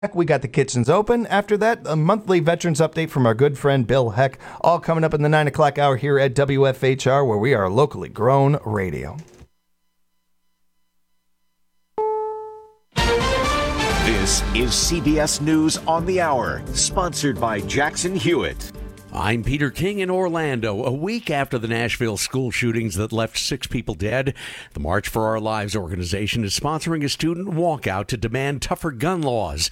We got the kitchens open. After that, a monthly veterans update from our good friend Bill Heck. All coming up in the 9 o'clock hour here at WFHR, where we are locally grown radio. This is CBS News on the Hour, sponsored by Jackson Hewitt. I'm Peter King in Orlando. A week after the Nashville school shootings that left 6 people dead, the March for Our Lives organization is sponsoring a student walkout to demand tougher gun laws.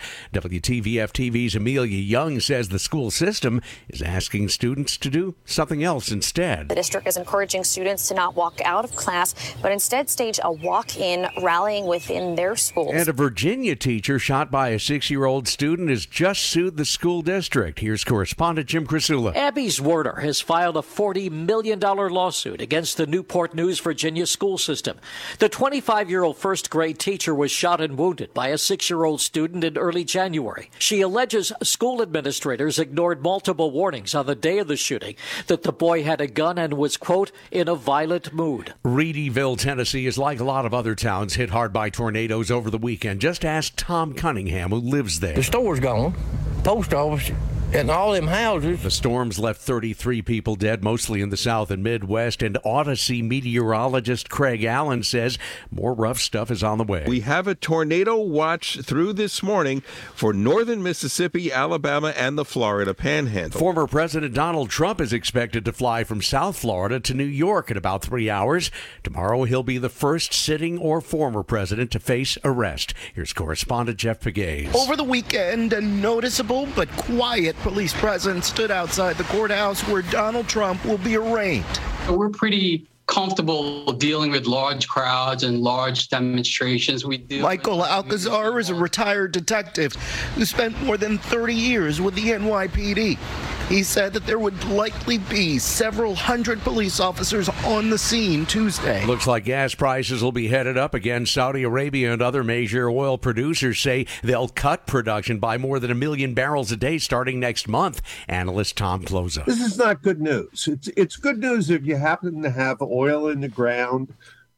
WTVF-TV's Amelia Young says the school system is asking students to do something else instead. The district is encouraging students to not walk out of class, but instead stage a walk-in rallying within their schools. And a Virginia teacher shot by a 6-year-old student has just sued the school district. Here's correspondent Jim Crisula. Abby Zwerter has filed a $40 million lawsuit against the Newport News, Virginia school system. The 25-year-old first-grade teacher was shot and wounded by a 6-year-old student in early January. She alleges school administrators ignored multiple warnings on the day of the shooting that the boy had a gun and was, quote, in a violent mood. Reedyville, Tennessee is like a lot of other towns hit hard by tornadoes over the weekend. Just ask Tom Cunningham, who lives there. The store's gone, post office, and all them houses. The storms left 33 people dead, mostly in the South and Midwest, and Odyssey meteorologist Craig Allen says more rough stuff is on the way. We have a tornado watch through this morning for northern Mississippi, Alabama, and the Florida Panhandle. Former President Donald Trump is expected to fly from South Florida to New York in about 3 hours. Tomorrow, he'll be the first sitting or former president to face arrest. Here's correspondent Jeff Pegues. Over the weekend, a noticeable but quiet police presence stood outside the courthouse where Donald Trump will be arraigned. We're pretty comfortable dealing with large crowds and large demonstrations. Michael Alcazar is a retired detective who spent more than 30 years with the NYPD. He said that there would likely be several hundred police officers on the scene Tuesday. Looks like gas prices will be headed up again. Saudi Arabia and other major oil producers say they'll cut production by more than 1 million barrels a day starting next month. Analyst Tom Closa. This is not good news. It's good news if you happen to have oil in the ground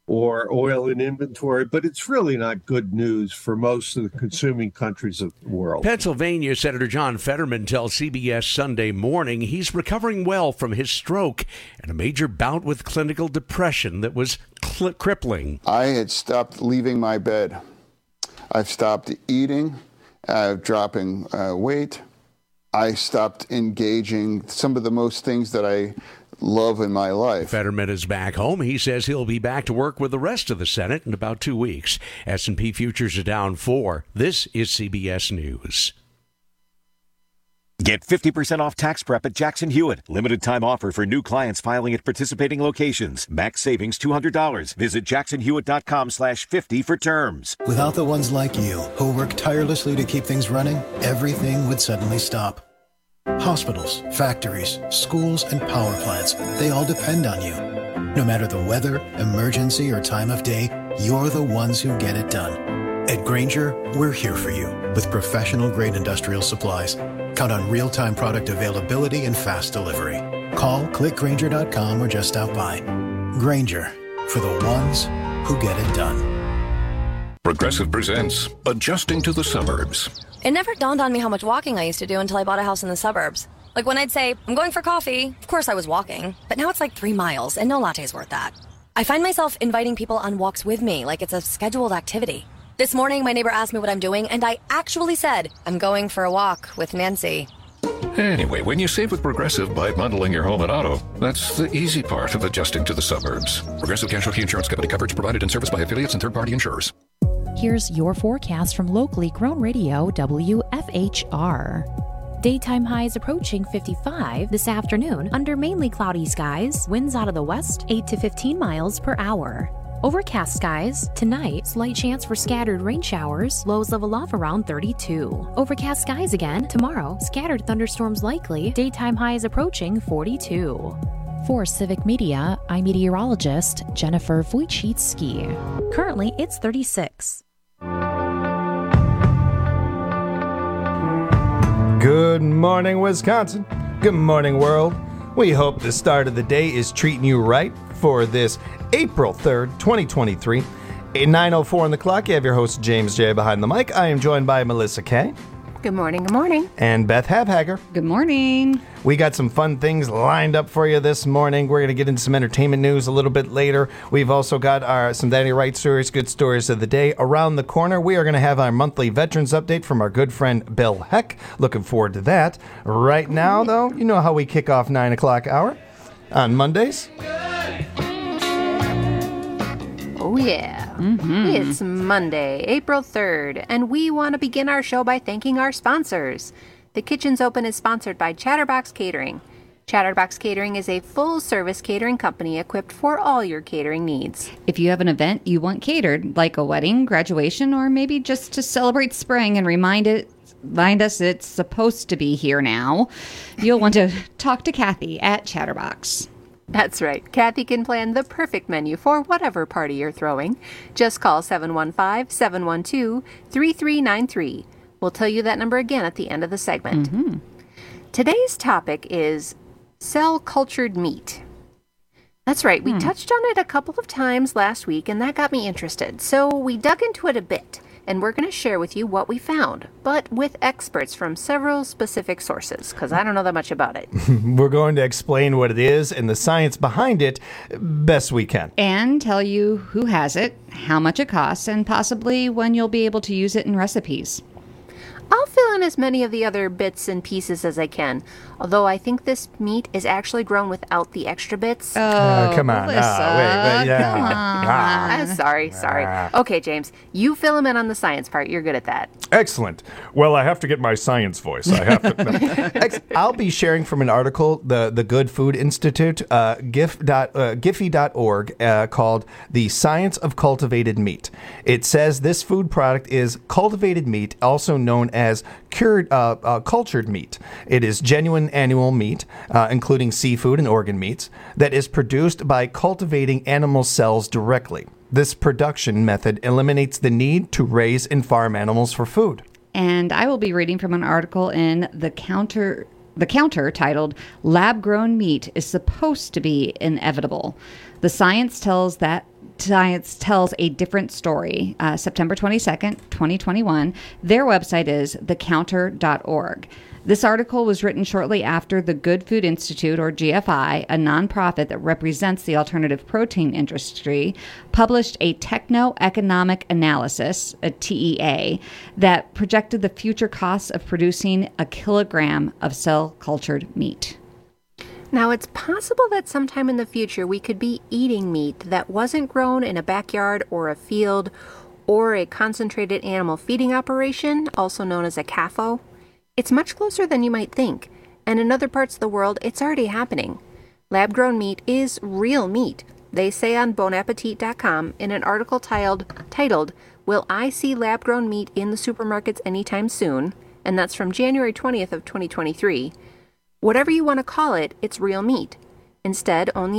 or oil in inventory, but it's really not good news for most of the consuming countries of the world. Pennsylvania Senator John Fetterman tells CBS Sunday Morning he's recovering well from his stroke and a major bout with clinical depression that was crippling. I had stopped leaving my bed. I've stopped eating, dropping weight. I stopped engaging some of the most things that I love in my life. Fetterman is back home. He says he'll be back to work with the rest of the Senate in about 2 weeks. S&P futures are down 4. This is CBS News. Get 50% off tax prep at Jackson Hewitt. Limited time offer for new clients filing at participating locations. Max savings $200. Visit jacksonhewitt.com/50 for terms. Without the ones like you who work tirelessly to keep things running, everything would suddenly stop. Hospitals, factories, schools, and power plants, they all depend on you. No matter the weather, emergency, or time of day, you're the ones who get it done. At Grainger, we're here for you with professional-grade industrial supplies. Count on real-time product availability and fast delivery. Call, click Grainger.com, or just stop by. Grainger, for the ones who get it done. Progressive presents Adjusting to the Suburbs. It never dawned on me how much walking I used to do until I bought a house in the suburbs. Like when I'd say, I'm going for coffee, of course I was walking, but now it's like 3 miles and no latte's worth that. I find myself inviting people on walks with me like it's a scheduled activity. This morning, my neighbor asked me what I'm doing, and I actually said, I'm going for a walk with Nancy. Anyway, when you save with Progressive by bundling your home and auto, that's the easy part of adjusting to the suburbs. Progressive Casualty Insurance Company, coverage provided and serviced by affiliates and third-party insurers. Here's your forecast from locally grown radio WFHR. Daytime highs approaching 55 this afternoon under mainly cloudy skies, winds out of the west 8 to 15 miles per hour. Overcast skies. Tonight, slight chance for scattered rain showers, lows level off around 32. Overcast skies again. Tomorrow, scattered thunderstorms likely, daytime highs approaching 42. For Civic Media, I'm meteorologist Jennifer Wojcicki. Currently, it's 36. Good morning, Wisconsin. Good morning, world. We hope the start of the day is treating you right for this April 3rd, 2023. At 9:04 on the clock, you have your host, James J. behind the mic. I am joined by Melissa K. Good morning, good morning. And Beth Habhager. Good morning. We got some fun things lined up for you this morning. We're going to get into some entertainment news a little bit later. We've also got some Danny Wright stories, good stories of the day. Around the corner, we are going to have our monthly Veterans Update from our good friend Bill Heck. Looking forward to that. Right now, though, you know how we kick off 9 o'clock hour on Mondays. Oh, yeah. It's Monday, April 3rd, and we want to begin our show by thanking our sponsors. The Kitchens Open is sponsored by Chatterbox Catering. Chatterbox Catering is a full-service catering company equipped for all your catering needs. If you have an event you want catered, like a wedding, graduation, or maybe just to celebrate spring and remind us it's supposed to be here now, you'll want to talk to Kathy at Chatterbox. That's right. Kathy can plan the perfect menu for whatever party you're throwing. Just call 715-712-3393. We'll tell you that number again at the end of the segment. Today's topic is cell-cultured meat. That's right. We touched on it a couple of times last week, and that got me interested. So we dug into it a bit, and we're going to share with you what we found, but with experts from several specific sources, because I don't know that much about it. We're going to explain what it is and the science behind it best we can. And tell you who has it, how much it costs, and possibly when you'll be able to use it in recipes. I'll fill in as many of the other bits and pieces as I can, although I think this meat is actually grown without the extra bits. Come on. Wait, yeah. Sorry. Okay, James, you fill him in on the science part. You're good at that. Excellent. Well, I have to get my science voice. I have to. I'll be sharing from an article, the Good Food Institute, Giphy.org, called The Science of Cultivated Meat. It says this food product is cultivated meat, also known as cultured meat. It is genuine animal meat, including seafood and organ meats, that is produced by cultivating animal cells directly. This production method eliminates the need to raise and farm animals for food. And I will be reading from an article in The Counter titled, Lab-Grown Meat is Supposed to be Inevitable. The science tells a different story. September 22nd, 2021. Their website is thecounter.org. This article was written shortly after the Good Food Institute, or GFI, a nonprofit that represents the alternative protein industry, published a techno-economic analysis, a TEA, that projected the future costs of producing a kilogram of cell-cultured meat. Now, it's possible that sometime in the future we could be eating meat that wasn't grown in a backyard or a field or a concentrated animal feeding operation, also known as a CAFO. It's much closer than you might think, and in other parts of the world, it's already happening. Lab-grown meat is real meat, they say on bonappetit.com in an article titled, Will I See Lab-Grown Meat in the Supermarkets Anytime Soon? And that's from January 20th of 2023. Whatever you want to call it, it's real meat. Instead of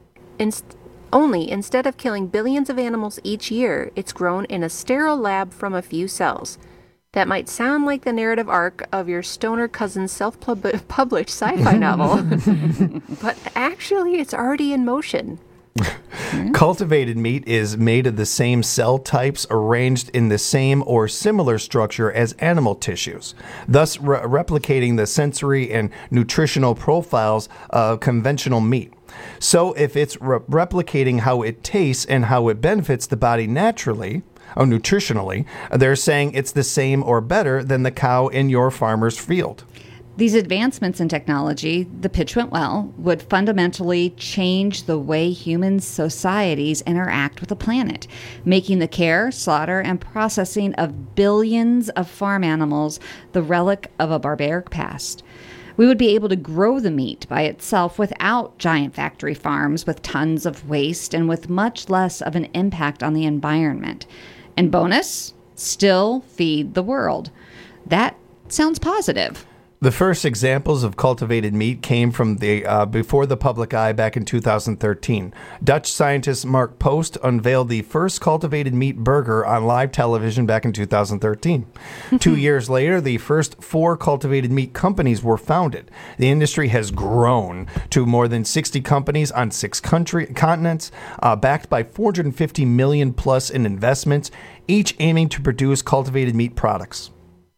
killing billions of animals each year, it's grown in a sterile lab from a few cells. That might sound like the narrative arc of your stoner cousin's self-published sci-fi novel, but actually it's already in motion. Cultivated meat is made of the same cell types arranged in the same or similar structure as animal tissues, thus replicating the sensory and nutritional profiles of conventional meat. So if it's replicating how it tastes and how it benefits the body naturally, or nutritionally, they're saying it's the same or better than the cow in your farmer's field. These advancements in technology, the pitch went well, would fundamentally change the way human societies interact with the planet, making the care, slaughter, and processing of billions of farm animals the relic of a barbaric past. We would be able to grow the meat by itself without giant factory farms with tons of waste and with much less of an impact on the environment. And bonus, still feed the world. That sounds positive. The first examples of cultivated meat came from the before the public eye back in 2013. Dutch scientist Mark Post unveiled the first cultivated meat burger on live television back in 2013. 2 years later, the first 4 cultivated meat companies were founded. The industry has grown to more than 60 companies on 6 continents, backed by $450 million plus in investments, each aiming to produce cultivated meat products.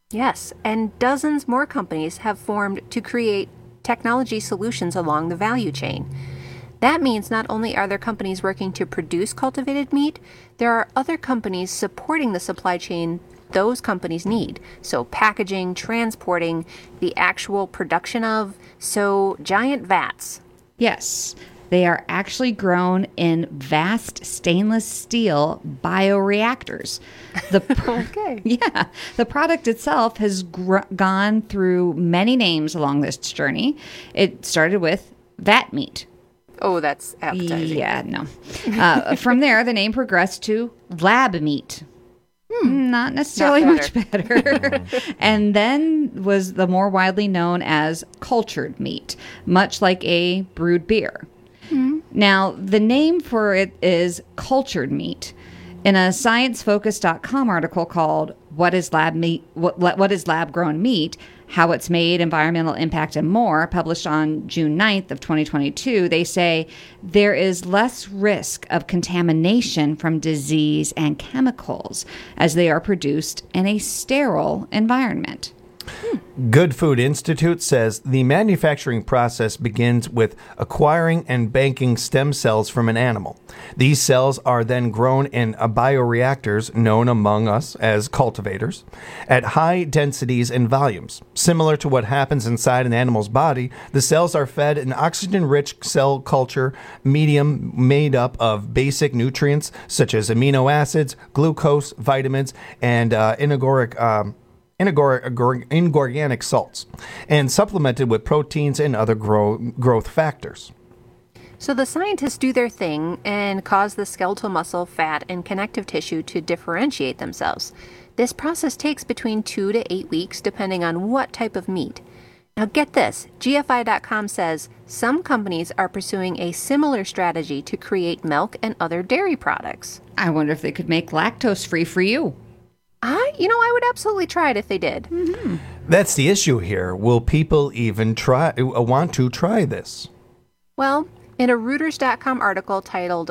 Yes, and dozens more companies have formed to create technology solutions along the value chain. That means not only are there companies working to produce cultivated meat, there are other companies supporting the supply chain those companies need. So packaging, transporting, the actual production of, so giant vats. Yes, they are actually grown in vast stainless steel bioreactors. Okay. Yeah, the product itself has gone through many names along this journey. It started with vat meat. Oh, that's appetizing. Yeah, no. From there, the name progressed to lab meat. Not necessarily much better. And then was the more widely known as cultured meat, much like a brewed beer. Now, the name for it is cultured meat. In a ScienceFocus.com article called "What is lab meat? What is lab-grown meat? How it's made, environmental impact, and more," published on June 9th of 2022, they say there is less risk of contamination from disease and chemicals as they are produced in a sterile environment. Good Food Institute says the manufacturing process begins with acquiring and banking stem cells from an animal. These cells are then grown in bioreactors, known among us as cultivators, at high densities and volumes. Similar to what happens inside an animal's body, the cells are fed an oxygen-rich cell culture medium made up of basic nutrients such as amino acids, glucose, vitamins, and inorganic salts, and supplemented with proteins and other growth factors. So the scientists do their thing and cause the skeletal muscle, fat, and connective tissue to differentiate themselves. This process takes between 2 to 8 weeks, depending on what type of meat. Now get this, GFI.com says some companies are pursuing a similar strategy to create milk and other dairy products. I wonder if they could make lactose-free for you. I would absolutely try it if they did. That's the issue here. Will people even want to try this? Well, in a Reuters.com article titled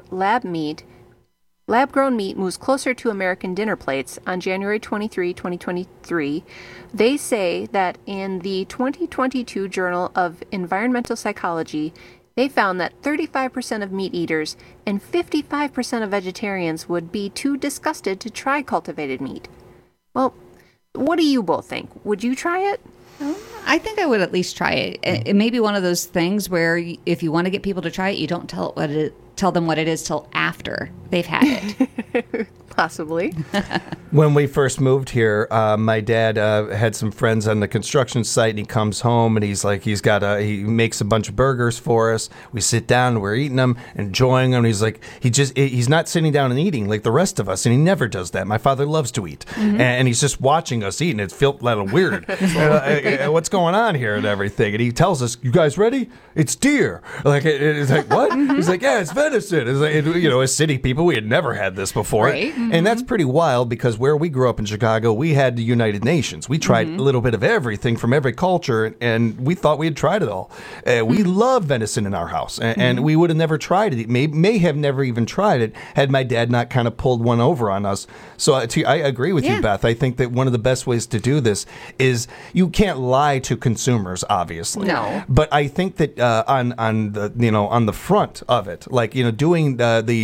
Lab-Grown Meat Moves Closer to American Dinner Plates on January 23, 2023, they say that in the 2022 Journal of Environmental Psychology, they found that 35% of meat eaters and 55% of vegetarians would be too disgusted to try cultivated meat. Well, what do you both think? Would you try it? I think I would at least try it. It may be one of those things where if you want to get people to try it, you don't tell them what it is till after they've had it. Possibly. When we first moved here, my dad had some friends on the construction site, and he comes home and he makes a bunch of burgers for us. We sit down, we're eating them, enjoying them. He's not sitting down and eating like the rest of us, and he never does that. My father loves to eat, and he's just watching us eat, and it felt a little weird. What's going on here and everything? And he tells us, "You guys ready? It's deer." It's like, what? He's like, "Yeah, it's venison." It's like, as city people, we had never had this before. Right. And that's pretty wild because where we grew up in Chicago, we had the United Nations. We tried a little bit of everything from every culture, and we thought we had tried it all. We love venison in our house, and we would have never tried it. May have never even tried it had my dad not kind of pulled one over on us. So I agree with you, Beth. I think that one of the best ways to do this is you can't lie to consumers, obviously. No. But I think that on the front of it, doing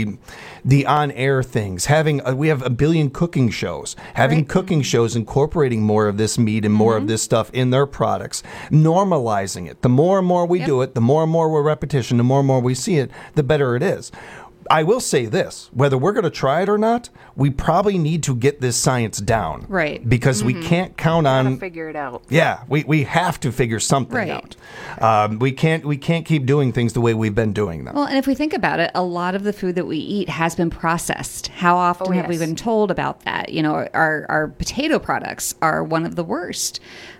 the on-air things, we have a billion cooking shows, cooking shows incorporating more of this meat and more of this stuff in their products, normalizing it. The more and more we do it, the more and more we're repetition, the more and more we see it, the better it is. I will say this, whether we're going to try it or not, we probably need to get this science down. Right. Because we can't count on... Gotta figure it out. Yeah, we have to figure something out. We can't keep doing things the way we've been doing them. Well, and if we think about it, a lot of the food that we eat has been processed. How often have we been told about that? Our potato products are one of the worst.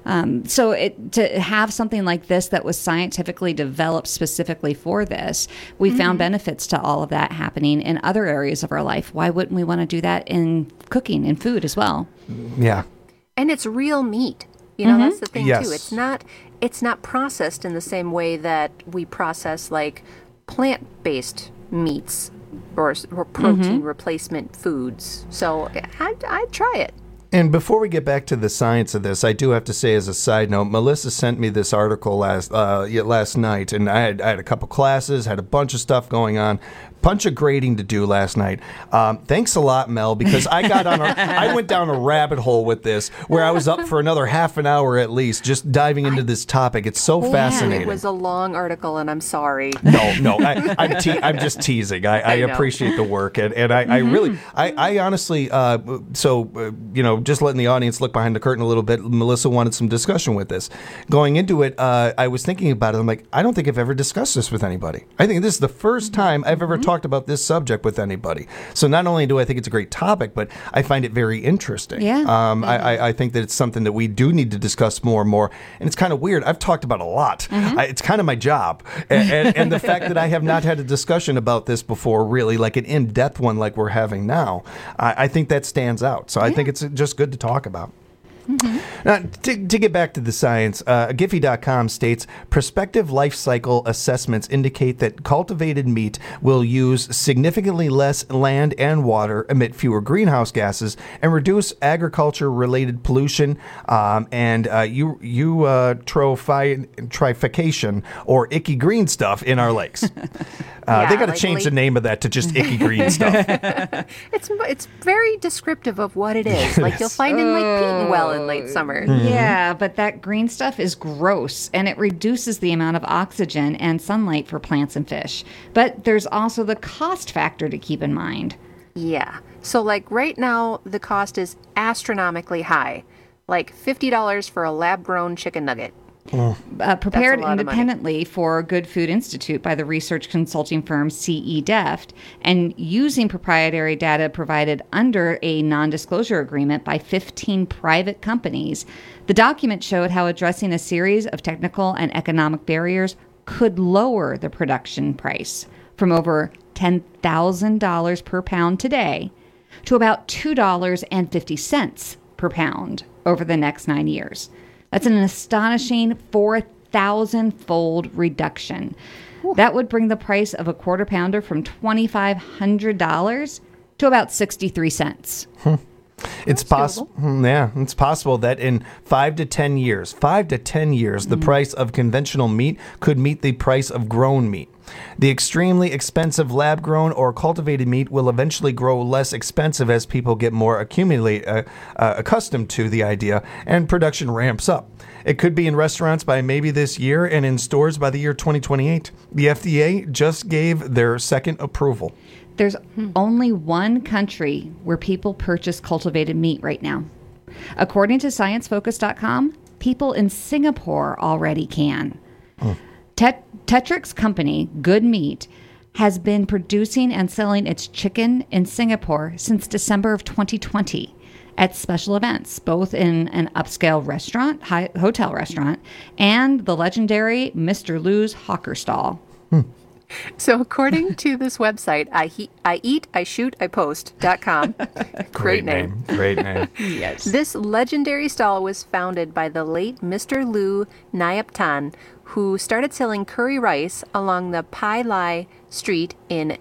So to have something like this that was scientifically developed specifically for this, we found benefits to all of that happening in other areas of our life. Why wouldn't we want to do that in cooking and food as well? Yeah. And it's real meat. That's the thing too. It's not processed in the same way that we process like plant-based meats or protein replacement foods. So I'd try it. And before we get back to the science of this, I do have to say as a side note, Melissa sent me this article last night, and I had a couple classes, had a bunch of stuff going on. Bunch of grading to do last night. Thanks a lot, Mel, because I went down a rabbit hole with this where I was up for another half an hour at least, just diving into this topic. It's so fascinating. It was a long article, and I'm sorry. No, I'm just teasing. I appreciate the work, and I really, I honestly, just letting the audience look behind the curtain a little bit. Melissa wanted some discussion with this. Going into it, I was thinking about it. I'm like, I don't think I've ever discussed this with anybody. I think this is the first time I've ever talked about this subject with anybody. So not only do I think it's a great topic, but I find it very interesting. Yeah. I think that it's something that we do need to discuss more and more. And it's kind of weird. I've talked about a lot. It's kind of my job. And the fact that I have not had a discussion about this before, really, like an in-depth one like we're having now, I think that stands out. So I think it's just good to talk about. Now, to get back to the science, Giphy.com states, prospective life cycle assessments indicate that cultivated meat will use significantly less land and water, emit fewer greenhouse gases, and reduce agriculture-related pollution and eutrophication, or icky green stuff, in our lakes. They got to change the name of that to just icky green stuff. It's very descriptive of what it is. Like you'll find in like Petenwell in late summer. Yeah, but that green stuff is gross, and it reduces the amount of oxygen and sunlight for plants and fish. But there's also the cost factor to keep in mind. Yeah. So like right now, the cost is astronomically high. Like $50 for a lab-grown chicken nugget. Prepared independently for Good Food Institute by the research consulting firm CE Deft, and using proprietary data provided under a non-disclosure agreement by 15 private companies, the document showed how addressing a series of technical and economic barriers could lower the production price from over $10,000 per pound today to about $2.50 per pound over the next 9 years. That's an astonishing 4,000-fold reduction. That would bring the price of a quarter pounder from $2,500 to about 63 cents. It's possible. Yeah, it's possible that in 5 to 10 years, the price of conventional meat could meet the price of grown meat. The extremely expensive lab-grown or cultivated meat will eventually grow less expensive as people get more accustomed to the idea and production ramps up. It could be in restaurants by maybe this year and in stores by the year 2028. The FDA just gave their second approval. There's only one country where people purchase cultivated meat right now. According to ScienceFocus.com, people in Singapore already can. Tetrix company, Good Meat, has been producing and selling its chicken in Singapore since December of 2020 at special events, both in an upscale restaurant, hotel restaurant, and the legendary Mr. Lou's Hawker Stall. So according to this website, IeatIshootIpost.com, great name. Great name. Yes. This legendary stall was founded by the late Mr. Lou Nyaptan, who started selling curry rice along the Pai Lai Street in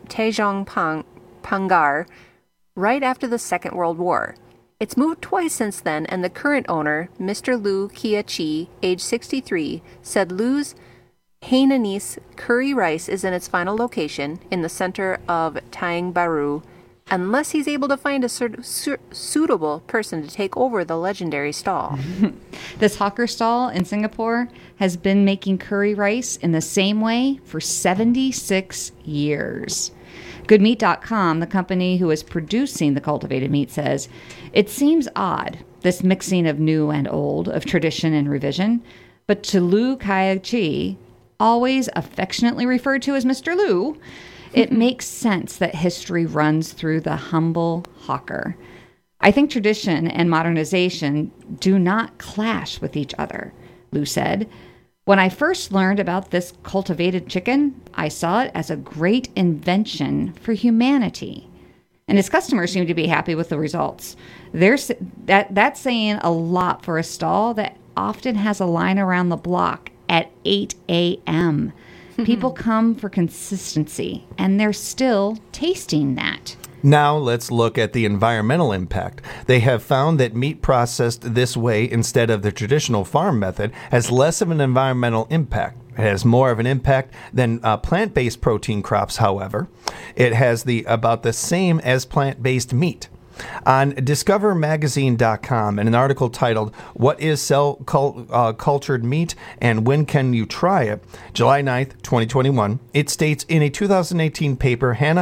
Tanjong right after the Second World War. It's moved twice since then, and the current owner, Mr. Lou Kia Chi, age 63, said Lou's Hainanese curry rice is in its final location in the center of Taing Baru, unless he's able to find a suitable person to take over the legendary stall. This hawker stall in Singapore has been making curry rice in the same way for 76 years. GoodMeat.com, the company who is producing the cultivated meat, says, it seems odd, this mixing of new and old, of tradition and revision, but to Lou Kai Chi, always affectionately referred to as Mr. Lou, it makes sense that history runs through the humble hawker. I think tradition and modernization do not clash with each other, Lou said. When I first learned about this cultivated chicken, I saw it as a great invention for humanity. And his customers seem to be happy with the results. That's saying a lot for a stall that often has a line around the block at 8 a.m. People come for consistency, and they're still tasting that. Now let's look at the environmental impact. They have found that meat processed this way instead of the traditional farm method has less of an environmental impact. It has more of an impact than plant-based protein crops, however. It has about the same as plant-based meat. On discovermagazine.com, in an article titled, What is Cell Cultured Meat and When Can You Try It? July 9th, 2021, it states in a 2018 paper, Hannah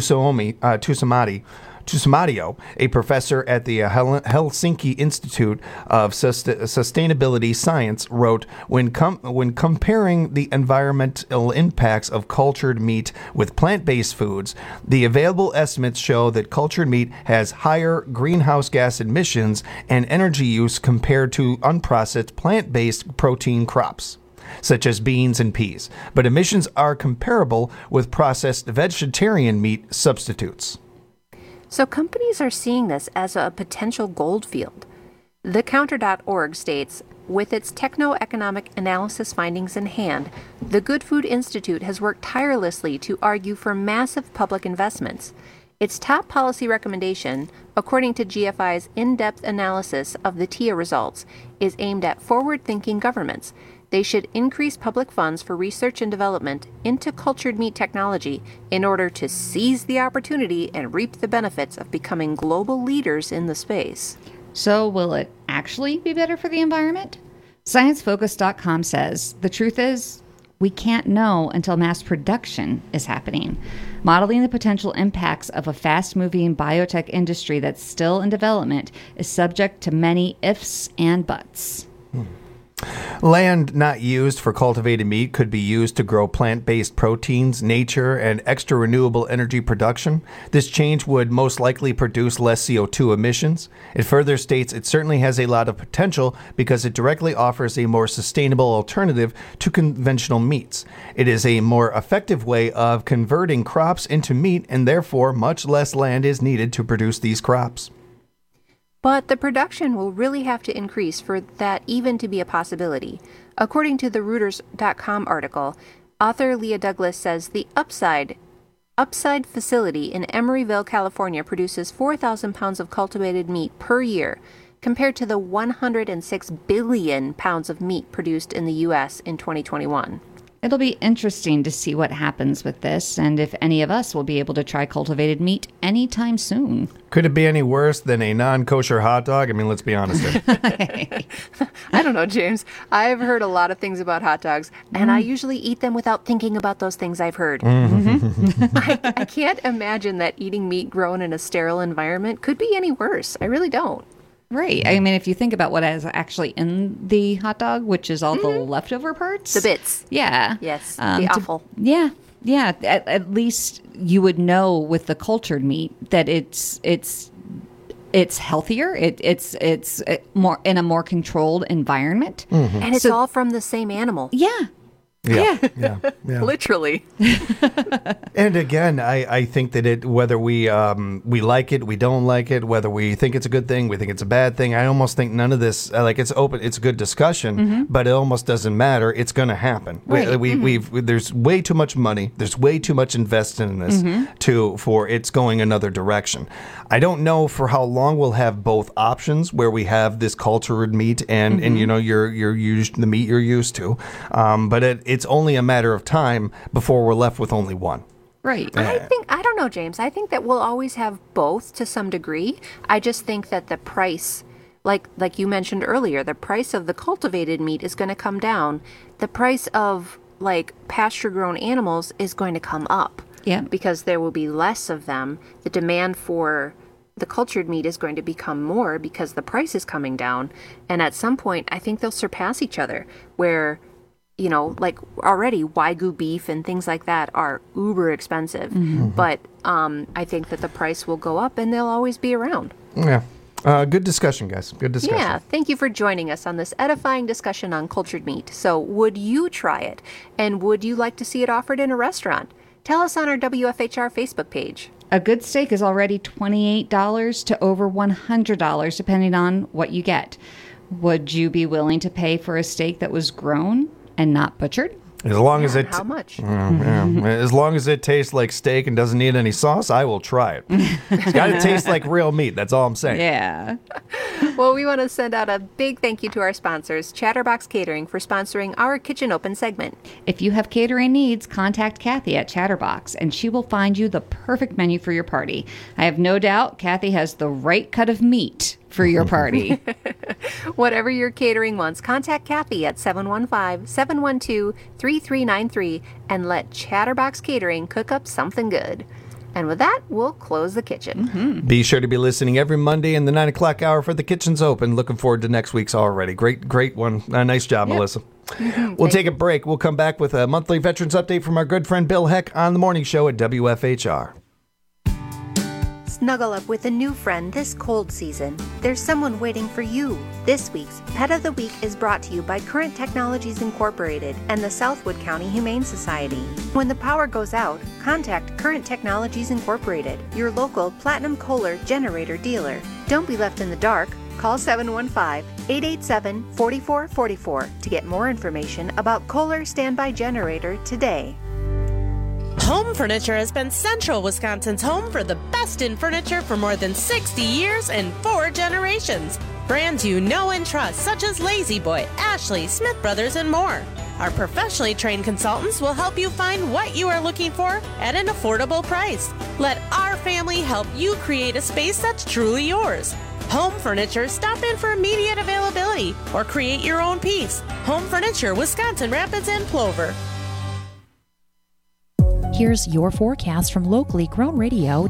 Tusumadio, a professor at the Helsinki Institute of Sustainability Science, wrote, when comparing the environmental impacts of cultured meat with plant-based foods, the available estimates show that cultured meat has higher greenhouse gas emissions and energy use compared to unprocessed plant-based protein crops, such as beans and peas, but emissions are comparable with processed vegetarian meat substitutes. So companies are seeing this as a potential gold field. TheCounter.org states, with its techno-economic analysis findings in hand, the Good Food Institute has worked tirelessly to argue for massive public investments. Its top policy recommendation, according to GFI's in-depth analysis of the TIA results, is aimed at forward-thinking governments. They should increase public funds for research and development into cultured meat technology in order to seize the opportunity and reap the benefits of becoming global leaders in the space. So will it actually be better for the environment? ScienceFocus.com says, the truth is, we can't know until mass production is happening. Modeling the potential impacts of a fast-moving biotech industry that's still in development is subject to many ifs and buts. Land not used for cultivated meat could be used to grow plant-based proteins, nature, and extra renewable energy production. This change would most likely produce less CO2 emissions. It further states it certainly has a lot of potential because it directly offers a more sustainable alternative to conventional meats. It is a more effective way of converting crops into meat, and therefore much less land is needed to produce these crops. But the production will really have to increase for that even to be a possibility. According to the Reuters.com article, author Leah Douglas says the Upside facility in Emeryville, California produces 4,000 pounds of cultivated meat per year, compared to the 106 billion pounds of meat produced in the U.S. in 2021. It'll be interesting to see what happens with this and if any of us will be able to try cultivated meat anytime soon. Could it be any worse than a non-kosher hot dog? I mean, let's be honest here. I don't know, James. I've heard a lot of things about hot dogs, and I usually eat them without thinking about those things I've heard. I can't imagine that eating meat grown in a sterile environment could be any worse. I really don't. Right. I mean, if you think about what is actually in the hot dog, which is all the leftover parts. The bits. Yeah. Yes. The offal. Yeah. At least you would know with the cultured meat that it's healthier. It's more in a more controlled environment. Mm-hmm. And it's all from the same animal. Yeah. Yeah. Literally. And again, I think that whether we like it, we don't like it, whether we think it's a good thing, we think it's a bad thing, I almost think none of this, it's open, it's a good discussion, but it almost doesn't matter. It's going to happen. Right. There's way too much money. There's way too much invested in this for it's going another direction. I don't know for how long we'll have both options where we have this cultured meat and the meat you're used to, but it's only a matter of time before we're left with only one. Right. I don't know, James. I think that we'll always have both to some degree. I just think that the price, like you mentioned earlier, the price of the cultivated meat is going to come down. The price of pasture-grown animals is going to come up. Yeah. Because there will be less of them. The demand for the cultured meat is going to become more because the price is coming down. And at some point, I think they'll surpass each other where, already Wagyu beef and things like that are uber expensive. But I think that the price will go up and they'll always be around. Yeah. Good discussion, guys. Good discussion. Yeah. Thank you for joining us on this edifying discussion on cultured meat. So would you try it? And would you like to see it offered in a restaurant? Tell us on our WFHR Facebook page. A good steak is already $28 to over $100, depending on what you get. Would you be willing to pay for a steak that was grown and not butchered? As long as it How much? as long as it tastes like steak and doesn't need any sauce, I will try it. It's got to taste like real meat. That's all I'm saying. Yeah. Well, we want to send out a big thank you to our sponsors, Chatterbox Catering, for sponsoring our Kitchen Open segment. If you have catering needs, contact Kathy at Chatterbox, and she will find you the perfect menu for your party. I have no doubt Kathy has the right cut of meat for your party. Whatever your catering wants, contact Kathy at 715-712-3393 and let Chatterbox Catering cook up something good. And with that, we'll close the kitchen. Be sure to be listening every Monday in the 9 o'clock hour for The Kitchen's Open. Looking forward to next week's already. Great one. Nice job, Melissa. We'll take a break. We'll come back with a monthly Veterans Update from our good friend Bill Heck on the morning show at WFHR. Snuggle up with a new friend this cold season. There's someone waiting for you. This week's Pet of the Week is brought to you by Current Technologies Incorporated and the Southwood County Humane Society. When the power goes out, contact Current Technologies Incorporated, your local Platinum Kohler generator dealer. Don't be left in the dark. Call 715-887-4444 to get more information about Kohler Standby Generator today. Home Furniture has been Central Wisconsin's home for the best in furniture for more than 60 years and 4 generations. Brands you know and trust, such as Lazy Boy, Ashley, Smith Brothers, and more. Our professionally trained consultants will help you find what you are looking for at an affordable price. Let our family help you create a space that's truly yours. Home Furniture, stop in for immediate availability or create your own piece. Home Furniture, Wisconsin Rapids and Plover. Here's your forecast from locally grown radio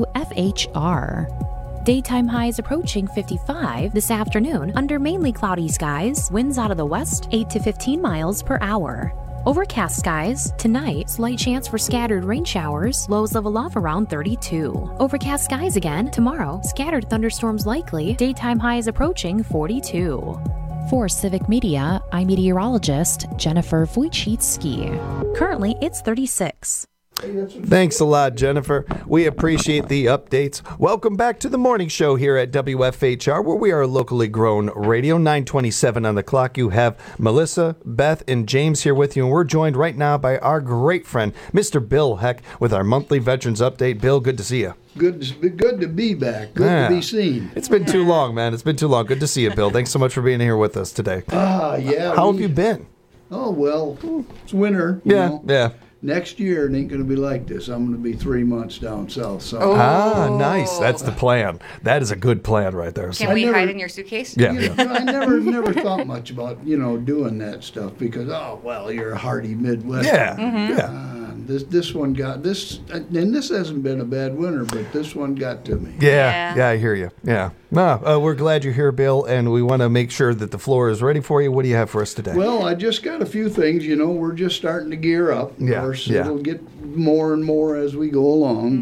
WFHR. Daytime highs approaching 55 this afternoon under mainly cloudy skies, winds out of the west 8 to 15 miles per hour. Overcast skies. Tonight, slight chance for scattered rain showers, lows level off around 32. Overcast skies again. Tomorrow, scattered thunderstorms likely, daytime highs approaching 42. For Civic Media, I'm meteorologist Jennifer Wojcicki. Currently, it's 36. Thanks a lot, Jennifer. We appreciate the updates. Welcome back to the morning show here at WFHR, where we are locally grown radio. 9:27 on the clock. You have Melissa, Beth, and James here with you, and we're joined right now by our great friend, Mr. Bill Heck, with our monthly Veterans Update. Bill, good to see you. Good to be back. Good to be seen. It's been too long, man. It's been too long. Good to see you, Bill. Thanks so much for being here with us today. Yeah. How have you been? Oh, well, it's winter. Yeah. Next year, it ain't going to be like this. I'm going to be 3 months down south. So. Nice. That's the plan. That is a good plan right there. Can we hide in your suitcase? Yeah. I never thought much about, doing that stuff because, you're a hardy Midwest. Yeah. Yeah. This one got this, and this hasn't been a bad winter, but this one got to me. Yeah, I hear you. Yeah. No, we're glad you're here, Bill, and we want to make sure that the floor is ready for you. What do you have for us today? Well, I just got a few things. We're just starting to gear up. Of course, it'll get more and more as we go along.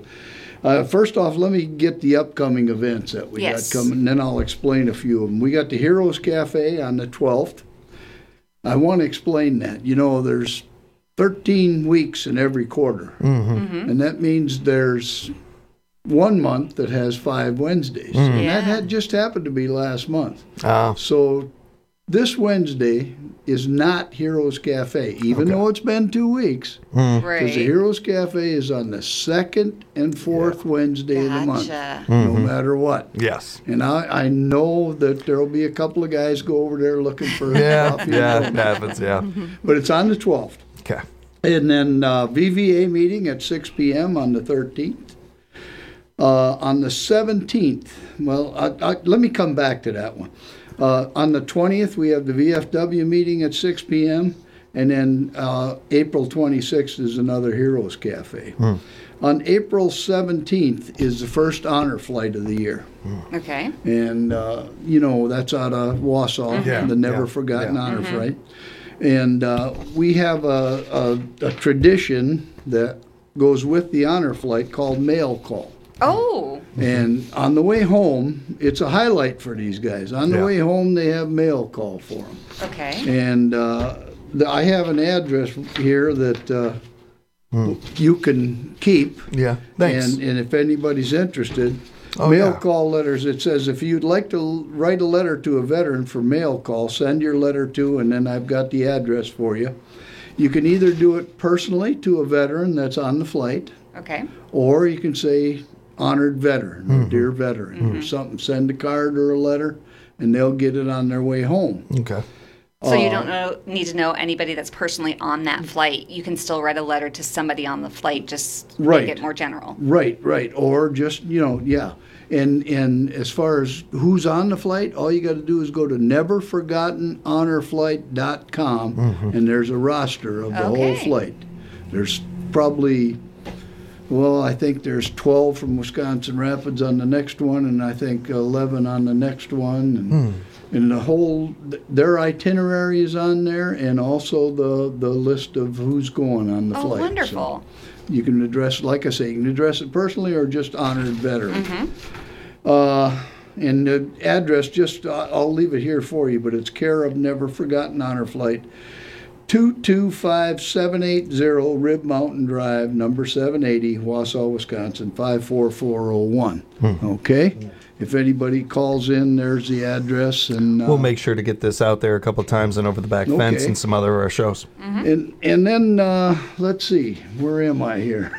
But first off, let me get the upcoming events that we got coming, and then I'll explain a few of them. We got the Heroes Cafe on the 12th. I want to explain that. There's 13 weeks in every quarter. And that means there's 1 month that has 5 Wednesdays. And that had just happened to be last month. So this Wednesday is not Heroes Cafe, even though it's been 2 weeks. Because the Heroes Cafe is on the 2nd and 4th Wednesday of the month, no matter what. Yes. And I know that there'll be a couple of guys go over there looking for coffee. Yeah, it happens, But it's on the 12th. Okay. And then VVA meeting at 6 p.m. on the 13th. On the 17th, let me come back to that one. On the 20th, we have the VFW meeting at 6 p.m. And then April 26th is another Heroes Cafe. On April 17th is the first honor flight of the year. Okay. And, that's out of Wausau, the Never Forgotten Honor Flight. And we have a tradition that goes with the honor flight called mail call. Oh. And on the way home, it's a highlight for these guys. On the way home, they have mail call for them. Okay. And I have an address here that you can keep. Yeah, thanks. And if anybody's interested, mail call letters, it says if you'd like to write a letter to a veteran for mail call, send your letter to, and then I've got the address for you. You can either do it personally to a veteran that's on the flight, Okay. or you can say honored veteran or dear veteran or something. Send a card or a letter, and they'll get it on their way home. Okay. So you don't need to know anybody that's personally on that flight. You can still write a letter to somebody on the flight, just Right. make it more general. Right. Or just, yeah. And as far as who's on the flight, all you got to do is go to neverforgottenhonorflight.com, and there's a roster of the whole flight. There's probably, I think there's 12 from Wisconsin Rapids on the next one, and I think 11 on the next one. And the whole, their itinerary is on there, and also the list of who's going on the flight. Oh, wonderful. So you can address, like I say, you can address it personally or just honored veteran. And the address, I'll leave it here for you, but it's care of Never Forgotten Honor Flight, 225780 Rib Mountain Drive, number 780, Wausau, Wisconsin, 54401. Okay? If anybody calls in, there's the address. And we'll make sure to get this out there a couple times and over the back fence and some other shows. And then, let's see, where am I here?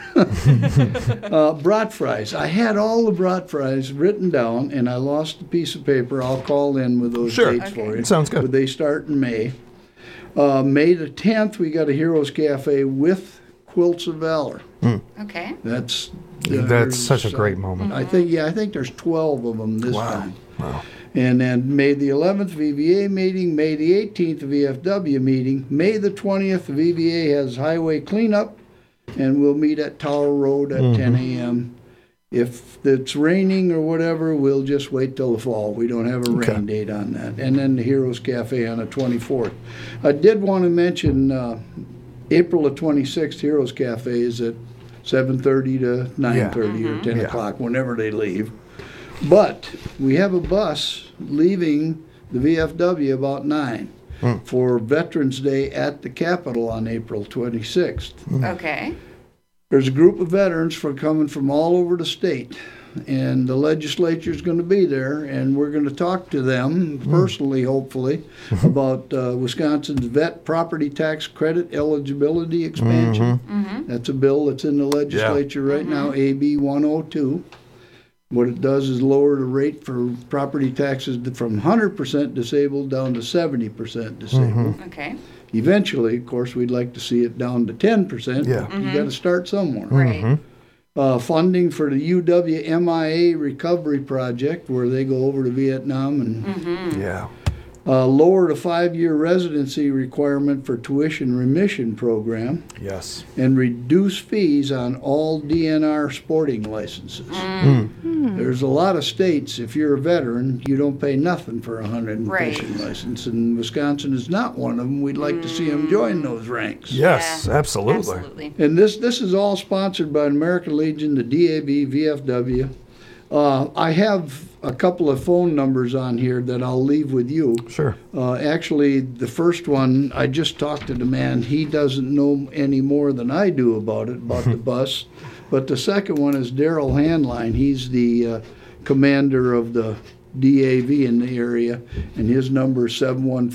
Brat fries. I had all the brat fries written down, and I lost a piece of paper. I'll call in with those dates for you. Sounds good. But they start in May. May the 10th, we got a Heroes Cafe with Quilts of Valor. Okay. That's such a great moment. I think there's 12 of them this time. Wow. And then May the 11th, VVA meeting. May the 18th, VFW meeting. May the 20th, VVA has highway cleanup, and we'll meet at Tower Road at 10 a.m. If it's raining or whatever, we'll just wait till the fall. We don't have a rain date on that. And then the Heroes Cafe on the 24th. I did want to mention April the 26th, Heroes Cafe is at 7:30 to 9:30 or 10 o'clock, whenever they leave. But we have a bus leaving the VFW about 9 for Veterans Day at the Capitol on April 26th. Okay. There's a group of veterans coming from all over the state, and the legislature's going to be there, and we're going to talk to them personally, hopefully, about Wisconsin's vet property tax credit eligibility expansion. That's a bill that's in the legislature right now, AB 102. What it does is lower the rate for property taxes from 100% disabled down to 70% disabled. Okay. Eventually, of course, we'd like to see it down to 10%. Yeah. You got to start somewhere. Right. Funding for the UWMIA recovery project, where they go over to Vietnam and lower the 5-year residency requirement for tuition remission program. Yes. And reduce fees on all DNR sporting licenses. There's a lot of states, if you're a veteran, you don't pay nothing for a hunting fishing license, and Wisconsin is not one of them. We'd like to see them join those ranks. Yes, absolutely. And this is all sponsored by American Legion, the DAB, VFW. I have a couple of phone numbers on here that I'll leave with you. Sure. Actually, the first one, I just talked to the man. He doesn't know any more than I do about the bus. But the second one is Daryl Handline. He's the commander of the DAV in the area, and his number is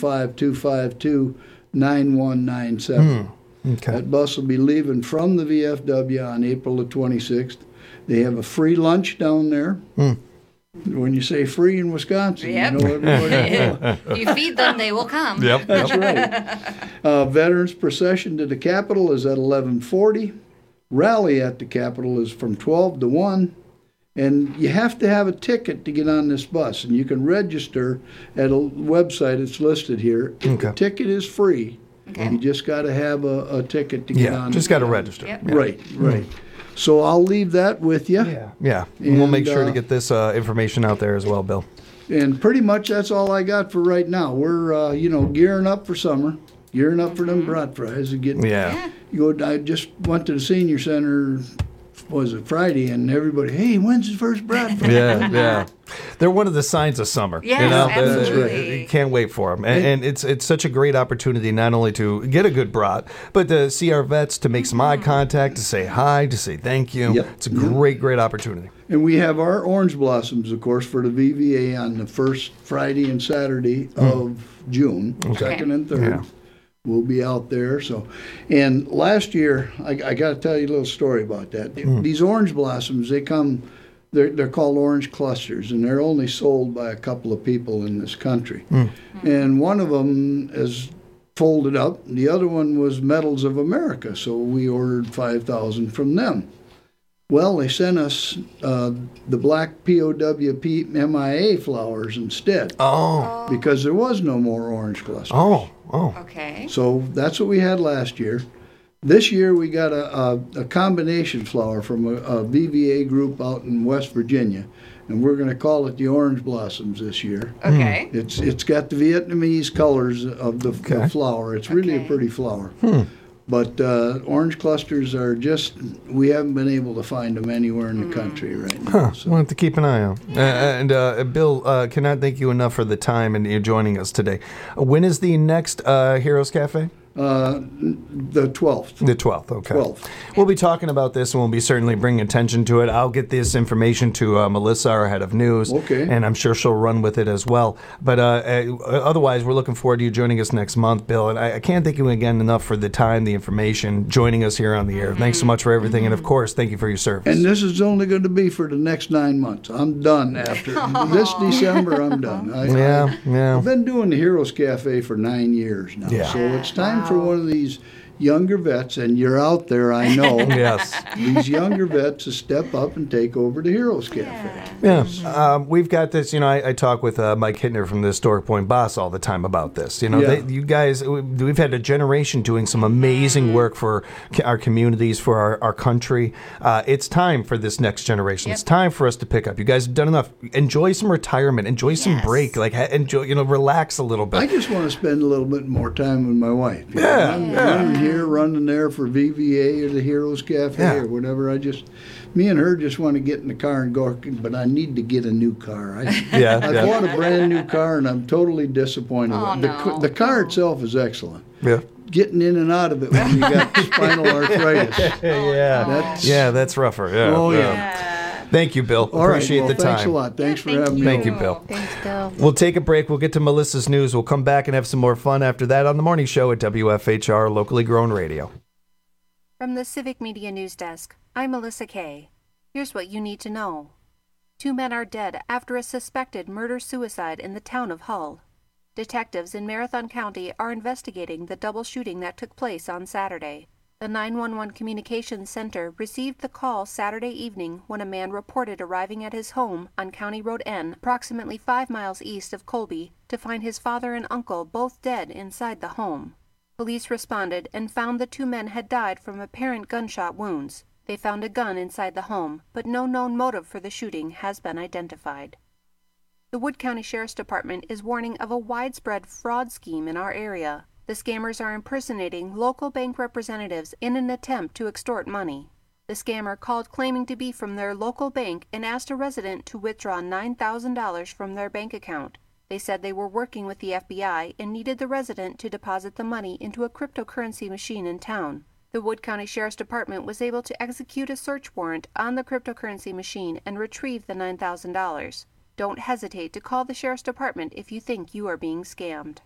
715-252-9197. Okay. That bus will be leaving from the VFW on April the 26th. They have a free lunch down there. When you say free in Wisconsin, you know everybody. If you feed them, they will come. That's right. Veterans procession to the Capitol is at 11:40. Rally at the Capitol is from 12 to 1. And you have to have a ticket to get on this bus. And you can register at a website. It's listed here. The ticket is free. You just got to have a ticket to get on. Yeah, just got to register. Yep. Right. So I'll leave that with you. Yeah. And we'll make sure to get this information out there as well, Bill. And pretty much that's all I got for right now. We're, gearing up for summer, gearing up for them brat fries. I just went to the senior center, was it Friday, and everybody, hey, when's the first brat fry? Yeah. They're one of the signs of summer. Yes, absolutely. You can't wait for them. And it's such a great opportunity not only to get a good brat, but to see our vets, to make some eye contact, to say hi, to say thank you. Yep. It's a great opportunity. And we have our orange blossoms, of course, for the VVA on the first Friday and Saturday of June, 2nd and 3rd. we'll be out there. So, and last year, I got to tell you a little story about that. These orange blossoms, they're called orange clusters, and they're only sold by a couple of people in this country. And one of them is folded up. The other one was Medals of America, so we ordered 5,000 from them. Well, they sent us the black POWP MIA flowers instead. Oh. Because there was no more orange clusters. Oh. Okay. So that's what we had last year. This year we got a combination flower from a VVA group out in West Virginia, and we're going to call it the Orange Blossoms this year. Okay. It's got the Vietnamese colors of the flower. It's really a pretty flower. But orange clusters are we haven't been able to find them anywhere in the country right now. So. We'll have to keep an eye out. And Bill, cannot thank you enough for the time and you joining us today. When is the next Heroes Cafe? The 12th. The 12th, okay. 12th. We'll be talking about this, and we'll be certainly bringing attention to it. I'll get this information to Melissa, our head of news, and I'm sure she'll run with it as well. But otherwise, we're looking forward to you joining us next month, Bill. And I can't thank you again enough for the time, the information, joining us here on the air. Thanks so much for everything, and of course, thank you for your service. And this is only going to be for the next 9 months. I'm done after this December. I'm done. I've been doing the Heroes Cafe for 9 years now, so it's time for one of these younger vets, and you're out there, I know. Yes. These younger vets to step up and take over the Heroes Cafe. Yeah. We've got this, I talk with Mike Hittner from the Historic Point Boss all the time about this. You guys, we've had a generation doing some amazing work for our communities, for our country. It's time for this next generation. It's time for us to pick up. You guys have done enough. Enjoy some retirement. Enjoy some break. Enjoy, relax a little bit. I just want to spend a little bit more time with my wife. I'm running here, running there for VVA or the Heroes Cafe or whatever. Me and her just want to get in the car and go, but I need to get a new car. I bought a brand new car, and I'm totally disappointed. The car itself is excellent. Yeah. Getting in and out of it when you got spinal arthritis. That's rougher. Thank you, Bill. Appreciate the time. Thanks a lot. Thanks for having me. Thank you, Bill. Thanks, Bill. We'll take a break. We'll get to Melissa's news. We'll come back and have some more fun after that on the morning show at WFHR Locally Grown Radio. From the Civic Media News Desk, I'm Melissa Kay. Here's what you need to know. 2 men are dead after a suspected murder-suicide in the town of Hull. Detectives in Marathon County are investigating the double shooting that took place on Saturday. The 911 Communications Center received the call Saturday evening when a man reported arriving at his home on County Road N, approximately 5 miles east of Colby, to find his father and uncle both dead inside the home. Police responded and found the 2 men had died from apparent gunshot wounds. They found a gun inside the home, but no known motive for the shooting has been identified. The Wood County Sheriff's Department is warning of a widespread fraud scheme in our area. The scammers are impersonating local bank representatives in an attempt to extort money. The scammer called claiming to be from their local bank and asked a resident to withdraw $9,000 from their bank account. They said they were working with the FBI and needed the resident to deposit the money into a cryptocurrency machine in town. The Wood County Sheriff's Department was able to execute a search warrant on the cryptocurrency machine and retrieve the $9,000. Don't hesitate to call the Sheriff's Department if you think you are being scammed.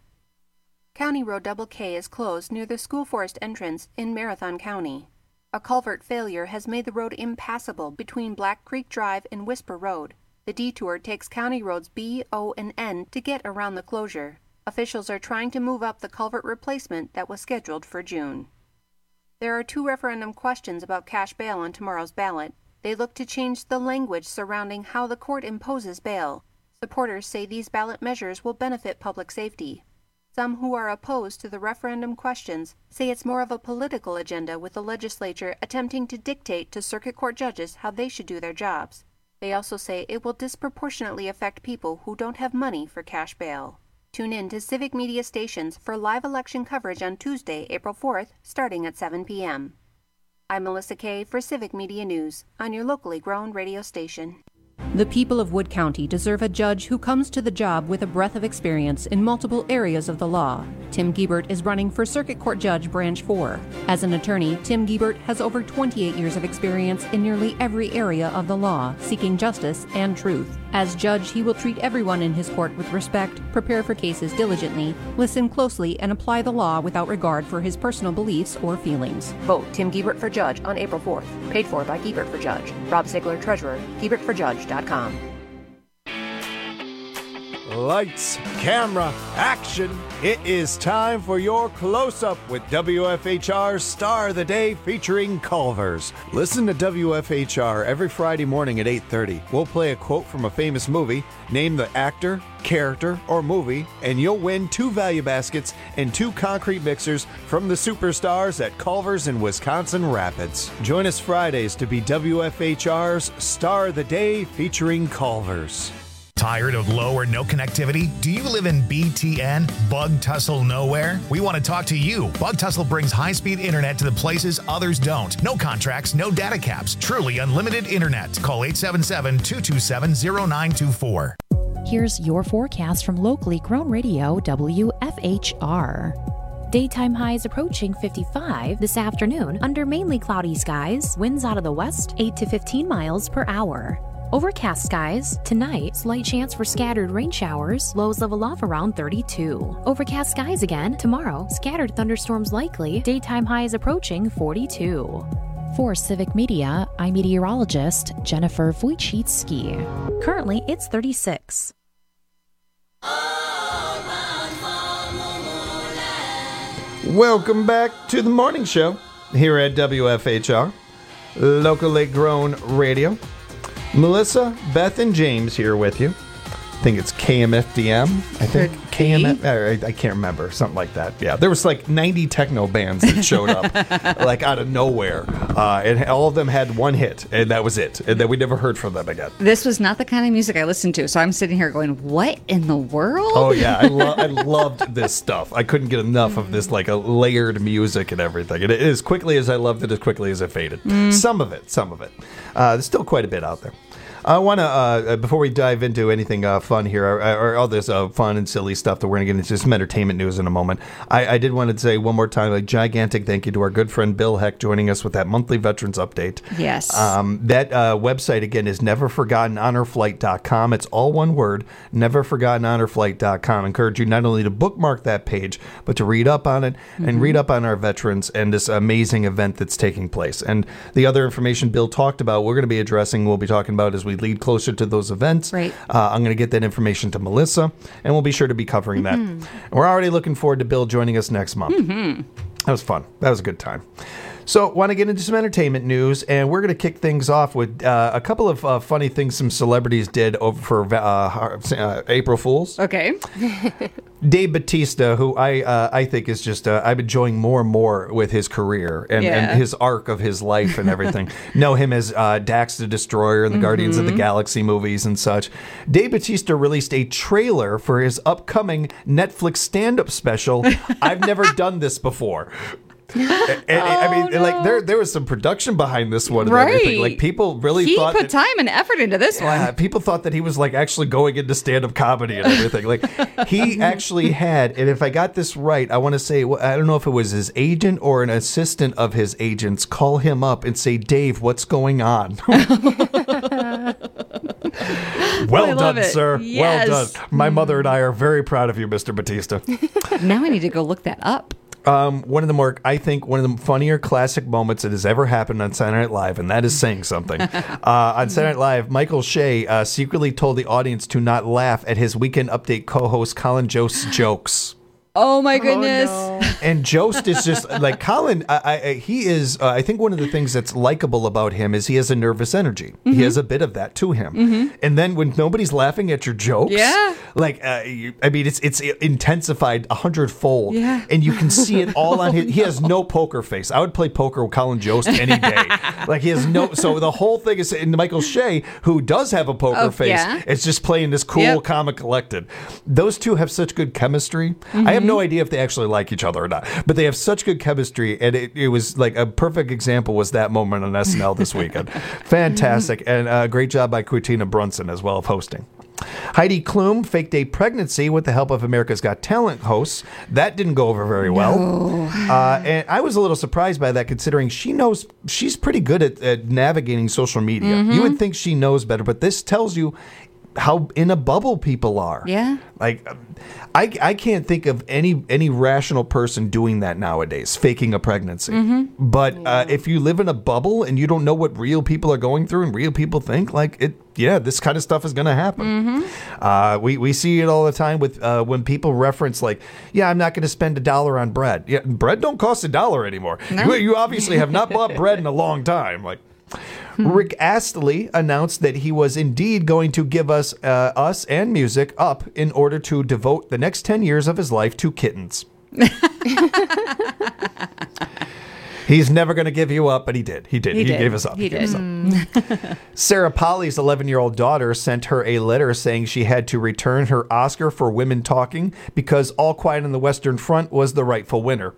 County Road Double K is closed near the School Forest entrance in Marathon County. A culvert failure has made the road impassable between Black Creek Drive and Whisper Road. The detour takes County Roads B, O, and N to get around the closure. Officials are trying to move up the culvert replacement that was scheduled for June. There are 2 referendum questions about cash bail on tomorrow's ballot. They look to change the language surrounding how the court imposes bail. Supporters say these ballot measures will benefit public safety. Some who are opposed to the referendum questions say it's more of a political agenda, with the legislature attempting to dictate to circuit court judges how they should do their jobs. They also say it will disproportionately affect people who don't have money for cash bail. Tune in to Civic Media Stations for live election coverage on Tuesday, April 4th, starting at 7 p.m. I'm Melissa Kay for Civic Media News on your locally grown radio station. The people of Wood County deserve a judge who comes to the job with a breadth of experience in multiple areas of the law. Tim Giebert is running for Circuit Court Judge Branch 4. As an attorney, Tim Giebert has over 28 years of experience in nearly every area of the law, seeking justice and truth. As judge, he will treat everyone in his court with respect, prepare for cases diligently, listen closely, and apply the law without regard for his personal beliefs or feelings. Vote Tim Giebert for judge on April 4th. Paid for by Giebert for Judge. Rob Sigler, Treasurer. GiebertForJudge.com. Lights, camera, action. It is time for your close-up with WFHR's Star of the Day featuring Culver's. Listen to WFHR every Friday morning at 8:30. We'll play a quote from a famous movie, name the actor, character, or movie, and you'll win 2 value baskets and 2 concrete mixers from the superstars at Culver's in Wisconsin Rapids. Join us Fridays to be WFHR's Star of the Day featuring Culver's. Tired of low or no connectivity? Do you live in BTN, Bug Tussle Nowhere? We want to talk to you. Bug Tussle brings high-speed internet to the places others don't. No contracts, no data caps. Truly unlimited internet. Call 877-227-0924. Here's your forecast from locally grown radio WFHR. Daytime highs approaching 55 this afternoon under mainly cloudy skies. Winds out of the west 8 to 15 miles per hour. Overcast skies. Tonight, slight chance for scattered rain showers. Lows level off around 32. Overcast skies again. Tomorrow, scattered thunderstorms likely. Daytime highs approaching 42. For Civic Media, I'm meteorologist Jennifer Wojcicki. Currently, it's 36. Welcome back to the morning show here at WFHR, locally grown radio. Melissa, Beth, and James here with you. I think it's KMFDM. I think KMF. I can't remember. Something like that. Yeah, there was like 90 techno bands that showed up, like out of nowhere, and all of them had one hit, and that was it. And then we never heard from them again. This was not the kind of music I listened to, so I'm sitting here going, "What in the world?" Oh yeah, I loved this stuff. I couldn't get enough of this, like a layered music and everything. And as quickly as I loved it, as quickly as it faded. Some of it. There's still quite a bit out there. I want to, before we dive into anything fun here, or all this fun and silly stuff that we're going to get into, some entertainment news in a moment, I did want to say one more time a gigantic thank you to our good friend Bill Heck joining us with that monthly Veterans Update. Yes. That website, again, is neverforgottenhonorflight.com. It's all one word, neverforgottenhonorflight.com. I encourage you not only to bookmark that page, but to read up on it and read up on our veterans and this amazing event that's taking place. And the other information Bill talked about, we're going to be addressing, we'll be talking about as we lead closer to those events. Right. I'm going to get that information to Melissa, and we'll be sure to be covering that. We're already looking forward to Bill joining us next month. That was fun. That was a good time. So, want to get into some entertainment news, and we're going to kick things off with a couple of funny things some celebrities did over for April Fools. Okay. Dave Bautista, who I think is just, I'm enjoying more and more with his career and his arc of his life and everything. Know him as Dax the Destroyer in the Guardians of the Galaxy movies and such. Dave Bautista released a trailer for his upcoming Netflix stand-up special, I've Never Done This Before. I mean, like there was some production behind this one and everything. Like people really thought he put time and effort into this one. People thought that he was like actually going into stand-up comedy and everything. Like he actually had, and if I got this right, I want to say I don't know if it was his agent or an assistant of his agents call him up and say, "Dave, what's going on?" Well done, sir. Yes. Well done. My mother and I are very proud of you, Mr. Bautista. Now I need to go look that up. One of the funnier classic moments that has ever happened on Saturday Night Live, and that is saying something. On Saturday Night Live, Michael Shea secretly told the audience to not laugh at his Weekend Update co-host Colin Jost's jokes. Oh my goodness. Oh, no. And Jost is just like Colin. He is, I think one of the things that's likable about him is he has a nervous energy. He has a bit of that to him. And then when nobody's laughing at your jokes, like, I mean, it's intensified 100-fold. Yeah. And you can see it all on he has no poker face. I would play poker with Colin Jost any day. Like he has so the whole thing is, and Michael Shea, who does have a poker face, is just playing this cool, comic collected. Those two have such good chemistry. I have no idea if they actually like each other or not, but they have such good chemistry, and it was like a perfect example was that moment on SNL this weekend. Fantastic, and great job by Quintina Brunson as well of hosting. Heidi Klum faked a pregnancy with the help of America's Got Talent hosts. That didn't go over very well. And I was a little surprised by that, considering she's pretty good at navigating social media. You would think she knows better, but this tells you how in a bubble people are. Yeah. Like, I can't think of any rational person doing that nowadays, faking a pregnancy. But if you live in a bubble and you don't know what real people are going through and real people think, this kind of stuff is going to happen. We see it all the time with when people reference I'm not going to spend $1 on bread. Yeah, bread don't cost $1 anymore. No. You obviously have not bought bread in a long time. Rick Astley announced that he was indeed going to give us and music up in order to devote the next 10 years of his life to kittens. He's never going to give you up, but he did. He gave us up. He did. Sarah Polley's 11-year-old daughter sent her a letter saying she had to return her Oscar for Women Talking because All Quiet on the Western Front was the rightful winner.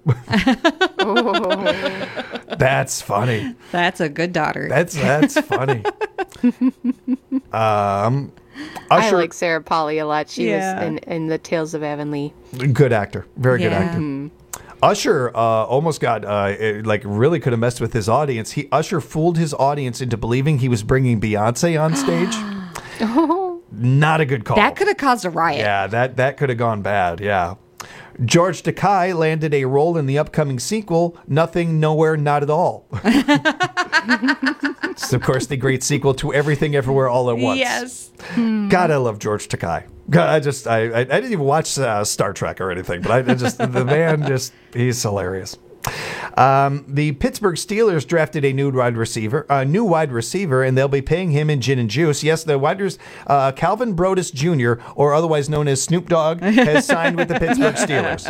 That's funny. That's a good daughter. That's funny. I Usher, like Sarah Polley a lot. She was in the Tales of Avonlea. good actor, very good actor. Usher almost got really could have messed with his audience. Usher fooled his audience into believing he was bringing Beyonce on stage. Not a good call. That could have caused a riot. Yeah, that could have gone bad. Yeah. George Takei landed a role in the upcoming sequel, Nothing, Nowhere, Not at All. It's, of course, the great sequel to Everything Everywhere All at Once. Yes. God, I love George Takei. God, I didn't even watch Star Trek or anything, but the man he's hilarious. The Pittsburgh Steelers drafted a new wide receiver, and they'll be paying him in gin and juice. Yes, the Calvin Brodus Jr., or otherwise known as Snoop Dogg, has signed with the Pittsburgh Steelers.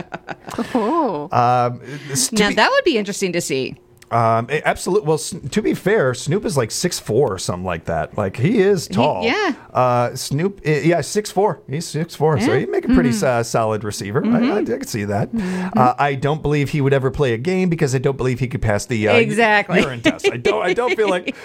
Now that would be interesting to see. Absolutely. Well, to be fair, Snoop is 6'4" or something like that. He is tall. Snoop, 6'4". He's 6'4", so he'd make a pretty solid receiver. I can see that. I don't believe he would ever play a game because I don't believe he could pass the urine test. I don't feel like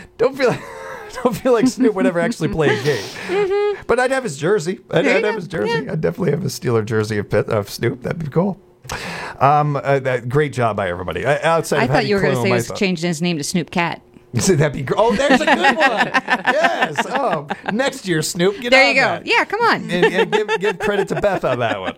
Snoop would ever actually play a game. But I'd have his jersey. I'd have his jersey. Yeah. I'd definitely have a Steeler jersey of Snoop. That'd be cool. Great job by everybody. Outside, I thought you were going to say he was changing his name to Snoop Cat. That'd be great. Oh, there's a good one. Yes. Oh, next year, Snoop. There you go. That. Yeah, come on. And give credit to Beth on that one.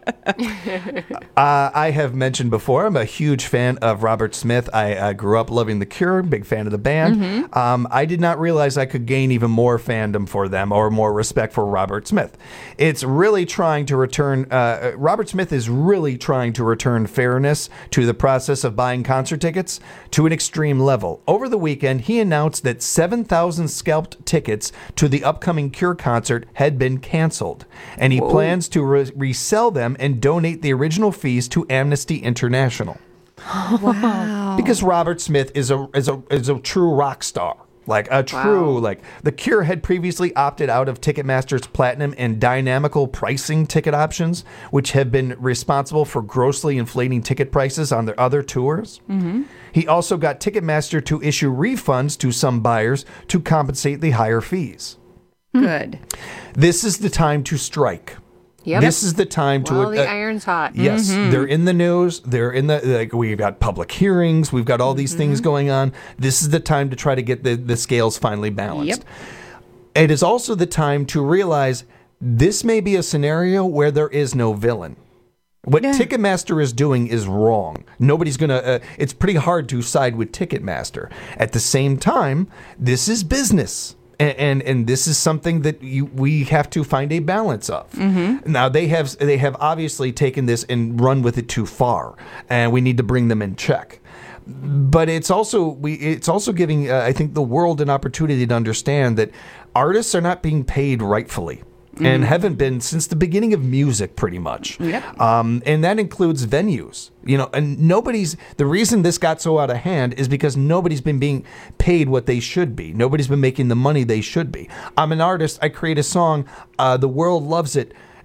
I have mentioned before, I'm a huge fan of Robert Smith. I grew up loving The Cure, big fan of the band. I did not realize I could gain even more fandom for them or more respect for Robert Smith. It's really trying to return, Robert Smith is really trying to return fairness to the process of buying concert tickets to an extreme level. Over the weekend, he announced that 7,000 scalped tickets to the upcoming Cure concert had been canceled, and he plans to resell them and donate the original fees to Amnesty International. Wow! Because Robert Smith is a true rock star. The Cure had previously opted out of Ticketmaster's platinum and dynamical pricing ticket options, which have been responsible for grossly inflating ticket prices on their other tours. He also got Ticketmaster to issue refunds to some buyers to compensate the higher fees. Good. This is the time to strike. Yep. This is the time to... Well, the iron's hot. Yes, they're in the news. They're in the... we've got public hearings. We've got all these things going on. This is the time to try to get the scales finally balanced. It is also the time to realize this may be a scenario where there is no villain. What Ticketmaster is doing is wrong. Nobody's going to... it's pretty hard to side with Ticketmaster. At the same time, this is business. And this is something that we have to find a balance of. Now they have obviously taken this and run with it too far, and we need to bring them in check. But it's also giving I think the world an opportunity to understand that artists are not being paid rightfully. And haven't been since the beginning of music, pretty much. And that includes venues. And the reason this got so out of hand is because nobody's been being paid what they should be. Nobody's been making the money they should be. I'm an artist. I create a song. The world loves it.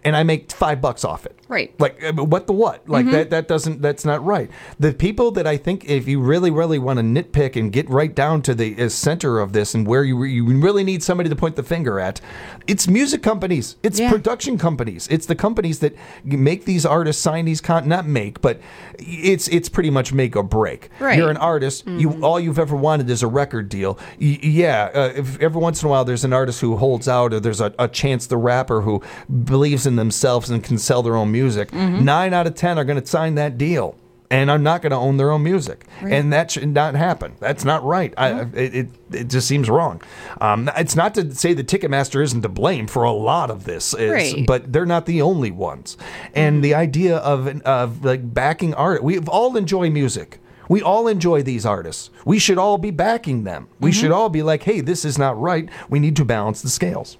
and I make $5 off it. Right. Like, what the what? Like, that's not right. The people that I think, if you really, really want to nitpick and get right down to the center of this and where you really need somebody to point the finger at, it's music companies. It's production companies. It's the companies that make these artists sign these not make, but it's pretty much make or break. Right. You're an artist. All you've ever wanted is a record deal. If every once in a while there's an artist who holds out, or there's a Chance the Rapper who believes in themselves and can sell their own music, 9 out of 10 are going to sign that deal and are not going to own their own music. Right. And that should not happen. That's not right. It just seems wrong. It's not to say that Ticketmaster isn't to blame for a lot of this, but they're not the only ones. And the idea of like backing art, we all enjoy music. We all enjoy these artists. We should all be backing them. We should all be like, hey, this is not right. We need to balance the scales.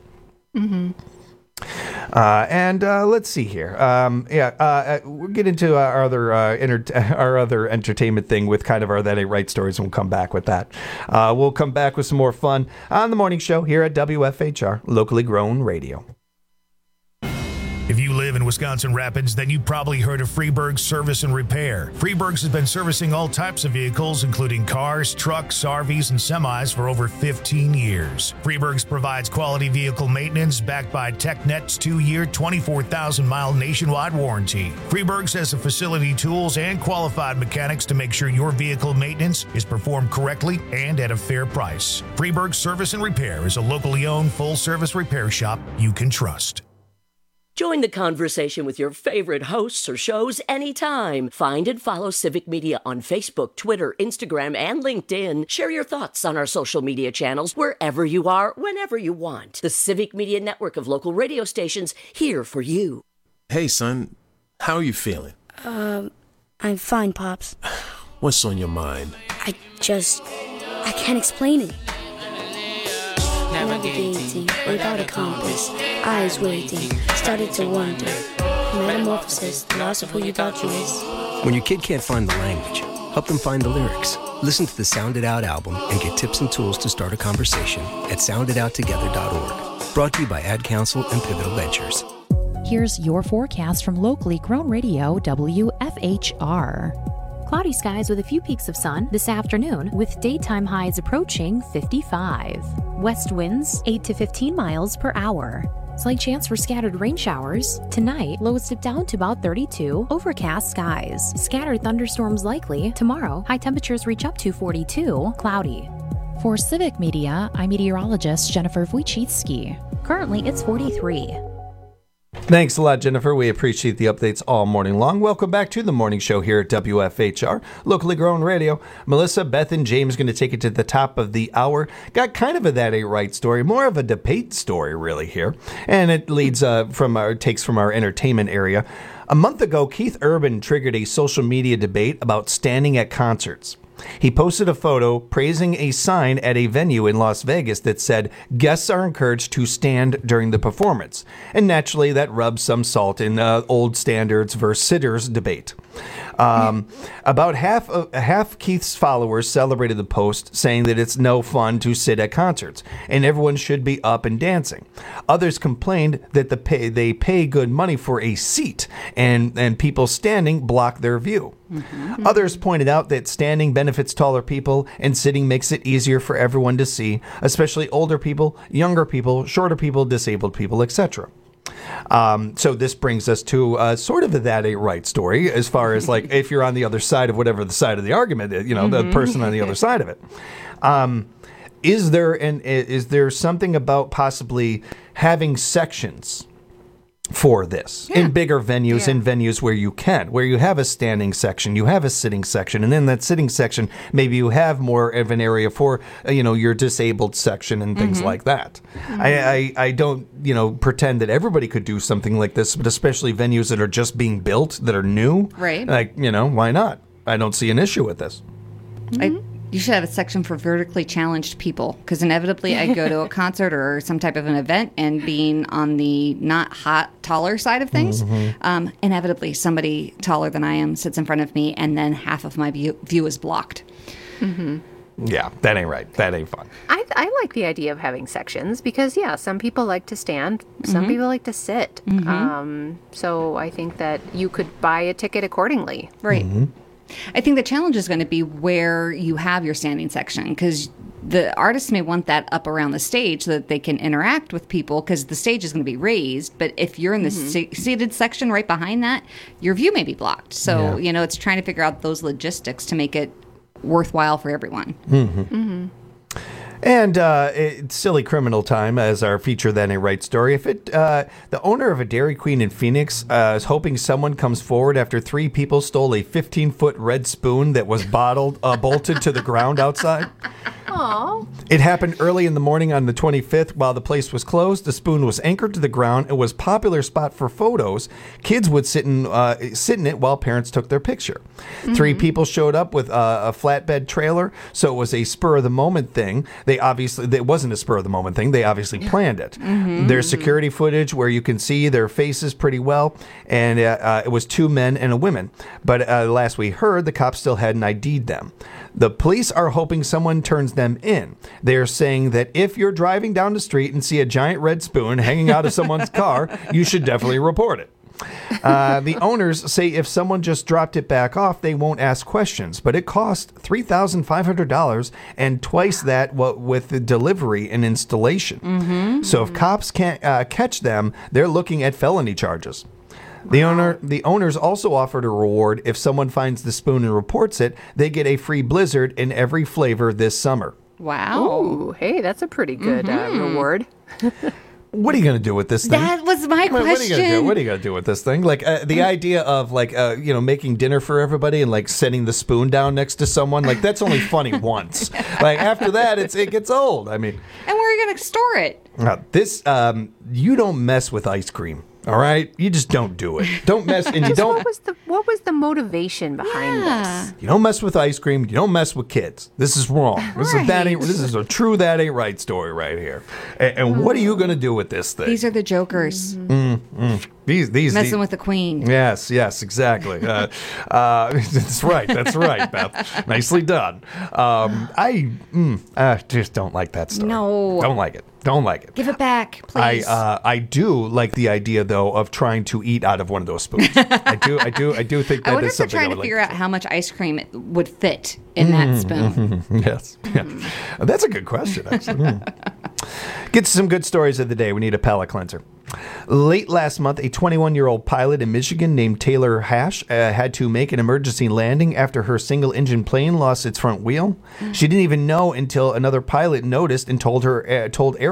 Let's see here. We'll get into our other entertainment thing with kind of our That Ain't Right stories, and we'll come back with that. We'll come back with some more fun on the morning show here at WFHR, locally grown radio. If you live in Wisconsin Rapids, then you've probably heard of Freeburg's Service and Repair. Freeburg's has been servicing all types of vehicles, including cars, trucks, RVs, and semis for over 15 years. Freeburg's provides quality vehicle maintenance backed by TechNet's 2-year, 24,000-mile nationwide warranty. Freeburg's has the facility, tools, and qualified mechanics to make sure your vehicle maintenance is performed correctly and at a fair price. Freeburg's Service and Repair is a locally owned full-service repair shop you can trust. Join the conversation with your favorite hosts or shows anytime. Find and follow Civic Media on Facebook, Twitter, Instagram, and LinkedIn. Share your thoughts on our social media channels wherever you are, whenever you want. The Civic Media network of local radio stations here for you. Hey, son. How are you feeling? I'm fine, Pops. What's on your mind? I can't explain it. Navigating without a compass, eyes waiting, started to wonder. Metamorphosis, the loss of who you thought you was. When your kid can't find the language, help them find the lyrics. Listen to the Sound It Out album and get tips and tools to start a conversation at sounditouttogether.org. Brought to you by Ad Council and Pivotal Ventures. Here's your forecast from locally grown radio WFHR. Cloudy skies with a few peaks of sun this afternoon, with daytime highs approaching 55. West winds 8 to 15 miles per hour. Slight chance for scattered rain showers. Tonight, lows dip down to about 32. Overcast skies. Scattered thunderstorms likely. Tomorrow, high temperatures reach up to 42. Cloudy. For Civic Media, I'm meteorologist Jennifer Wojcicki. Currently, it's 43. Thanks a lot, Jennifer. We appreciate the updates all morning long. Welcome back to the morning show here at WFHR, locally grown radio. Melissa, Beth, and James going to take it to the top of the hour. Got kind of a That Ain't Right story, more of a debate story really here. And it leads takes from our entertainment area. A month ago, Keith Urban triggered a social media debate about standing at concerts. He posted a photo praising a sign at a venue in Las Vegas that said, guests are encouraged to stand during the performance. And naturally, that rubs some salt in old standards versus sitters debate. About half Keith's followers celebrated the post, saying that it's no fun to sit at concerts and everyone should be up and dancing. Others complained that they pay good money for a seat and people standing block their view. Mm-hmm. Others pointed out that standing benefits taller people and sitting makes it easier for everyone to see, especially older people, younger people, shorter people, disabled people, etc. So this brings us to sort of a That Ain't Right story, as far as like if you're on the other side of whatever the side of the argument is, the person on the other side of it. Is there something about possibly having sections for this in bigger venues, in venues where you have a standing section, you have a sitting section, and in that sitting section, maybe you have more of an area for, your disabled section and things like that. I don't, pretend that everybody could do something like this, but especially venues that are just being built, that are new. Right. Like, why not? I don't see an issue with this. You should have a section for vertically challenged people, because inevitably I go to a concert or some type of an event, and being on the not hot, taller side of things, inevitably somebody taller than I am sits in front of me, and then half of my view is blocked. Mm-hmm. Yeah, that ain't right. That ain't fun. I like the idea of having sections because, some people like to stand, some people like to sit. So I think that you could buy a ticket accordingly. Right. I think the challenge is going to be where you have your standing section, because the artists may want that up around the stage so that they can interact with people, because the stage is going to be raised. But if you're in the seated section right behind that, your view may be blocked. So, it's trying to figure out those logistics to make it worthwhile for everyone. And it's silly criminal time as our feature That Ain't Right story. If the owner of a Dairy Queen in Phoenix is hoping someone comes forward after 3 people stole a 15-foot red spoon that was bolted to the ground outside. Aww. It happened early in the morning on the 25th while the place was closed. The spoon was anchored to the ground and was a popular spot for photos. Kids would sit in it while parents took their picture. 3 people showed up with a flatbed trailer, so it was a spur-of-the-moment thing. It wasn't a spur-of-the-moment thing. They obviously planned it. There's security footage where you can see their faces pretty well, and it was 2 men and a woman. But last we heard, the cops still hadn't ID'd them. The police are hoping someone turns them in. They're saying that if you're driving down the street and see a giant red spoon hanging out of someone's car, you should definitely report it. The owners say if someone just dropped it back off, they won't ask questions, but it cost $3,500 and twice that with the delivery and installation. So if cops can't catch them, they're looking at felony charges. The owners also offered a reward if someone finds the spoon and reports it. They get a free Blizzard in every flavor this summer. Wow. Ooh, hey, that's a pretty good reward. What are you going to do with this thing? That was my question. What are you going to do with this thing? Like the idea of making dinner for everybody and like setting the spoon down next to someone, like that's only funny once. Like after that, it gets old. I mean, and where are you going to store it? You don't mess with ice cream. All right, you just don't do it. Don't mess, and you don't. What was the motivation behind this? You don't mess with ice cream. You don't mess with kids. This is wrong. This is a true That Ain't Right story right here. And what are you going to do with this thing? These are the jokers. These messing with the queen. Yes, exactly. That's right, Beth. Nicely done. I just don't like that story. No, don't like it. Give it back, please. I do like the idea though of trying to eat out of one of those spoons. I do think that I wonder is if they're something trying to figure out how much ice cream would fit in that spoon. Yes. That's a good question, actually. Get to some good stories of the day. We need a palate cleanser. Late last month, a 21-year-old pilot in Michigan named Taylor Hash had to make an emergency landing after her single-engine plane lost its front wheel. She didn't even know until another pilot noticed and told air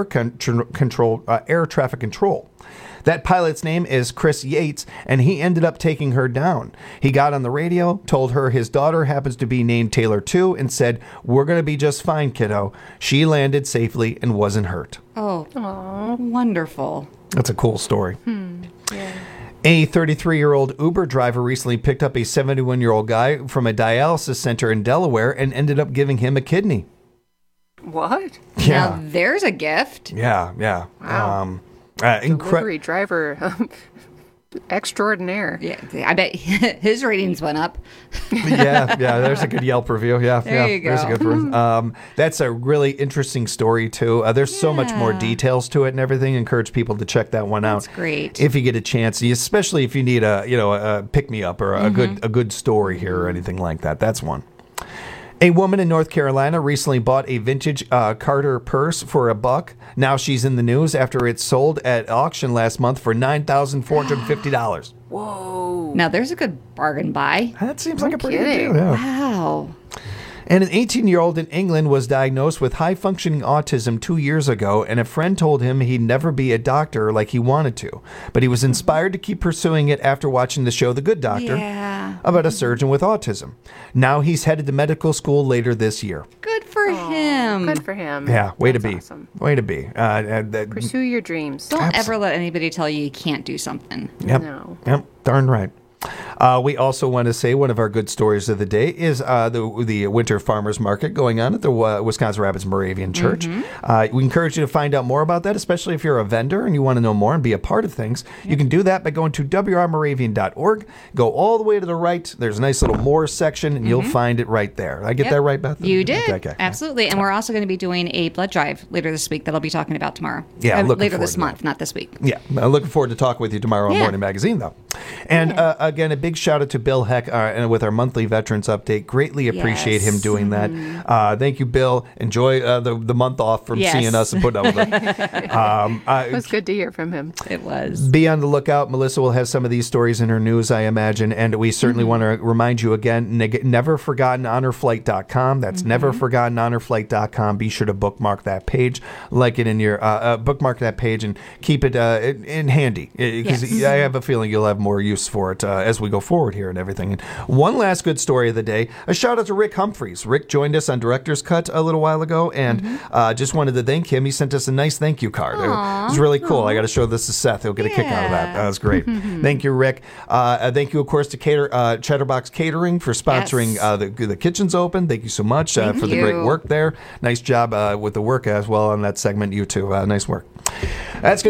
traffic control. That pilot's name is Chris Yates, and he ended up taking her down. He got on the radio, told her his daughter happens to be named Taylor too, and said, "We're going to be just fine, kiddo." She landed safely and wasn't hurt. Oh, wonderful. That's a cool story. A 33-year-old Uber driver recently picked up a 71-year-old guy from a dialysis center in Delaware and ended up giving him a kidney. What? Yeah. Now there's a gift. Yeah. Wow. Delivery driver extraordinaire. Yeah, I bet his ratings went up. yeah. There's a good Yelp review. Yeah, there you go. There's a good review. That's a really interesting story too. There's so much more details to it and everything. Encourage people to check that one out. That's great. If you get a chance, especially if you need a pick me up or a good story here or anything like that. That's one. A woman in North Carolina recently bought a vintage Carter purse for $1. Now she's in the news after it sold at auction last month for $9,450. Whoa. Now there's a good bargain buy. That seems like a pretty good deal. Yeah. Wow. And an 18-year-old in England was diagnosed with high-functioning autism 2 years ago, and a friend told him he'd never be a doctor like he wanted to. But he was inspired to keep pursuing it after watching the show The Good Doctor about a surgeon with autism. Now he's headed to medical school later this year. Good for him. Good for him. Yeah, way to be. Awesome. Way to be. Pursue your dreams. Don't ever let anybody tell you can't do something. Yep. No. Yep, darn right. We also want to say one of our good stories of the day is the Winter Farmers Market going on at the Wisconsin Rapids Moravian Church. We encourage you to find out more about that, especially if you're a vendor and you want to know more and be a part of things. You can do that by going to wrmoravian.org. Go all the way to the right. There's a nice little more section, and you'll find it right there. I get that right, Beth? You did. Okay. Absolutely. And we're also going to be doing a blood drive later this week that I'll be talking about tomorrow. Yeah, later this month, not this week. Yeah, I'm looking forward to talking with you tomorrow on Morning Magazine, though. And again, a big shout out to Bill Heck and with our monthly Veterans Update. Greatly appreciate him doing that. Thank you, Bill. Enjoy the month off from seeing us and putting up with it. It was good to hear from him. It was. Be on the lookout. Melissa will have some of these stories in her news, I imagine. And we certainly want to remind you again, neverforgottenhonorflight.com. That's neverforgottenhonorflight.com. Be sure to bookmark that page, like it in your bookmark that page, and keep it in handy, because I have a feeling you'll have more use for it as we go forward here and everything. And one last good story of the day, a shout out to Rick Humphreys. Rick joined us on Director's Cut a little while ago, and just wanted to thank him. He sent us a nice thank you card. It was really cool. I got to show this to Seth. He'll get a kick out of that. That was great. Thank you, Rick. Thank you, of course, to Chatterbox Catering for sponsoring the Kitchen's Open. Thank you so much for the great work there. Nice job with the work as well on that segment, you two. Nice work. That's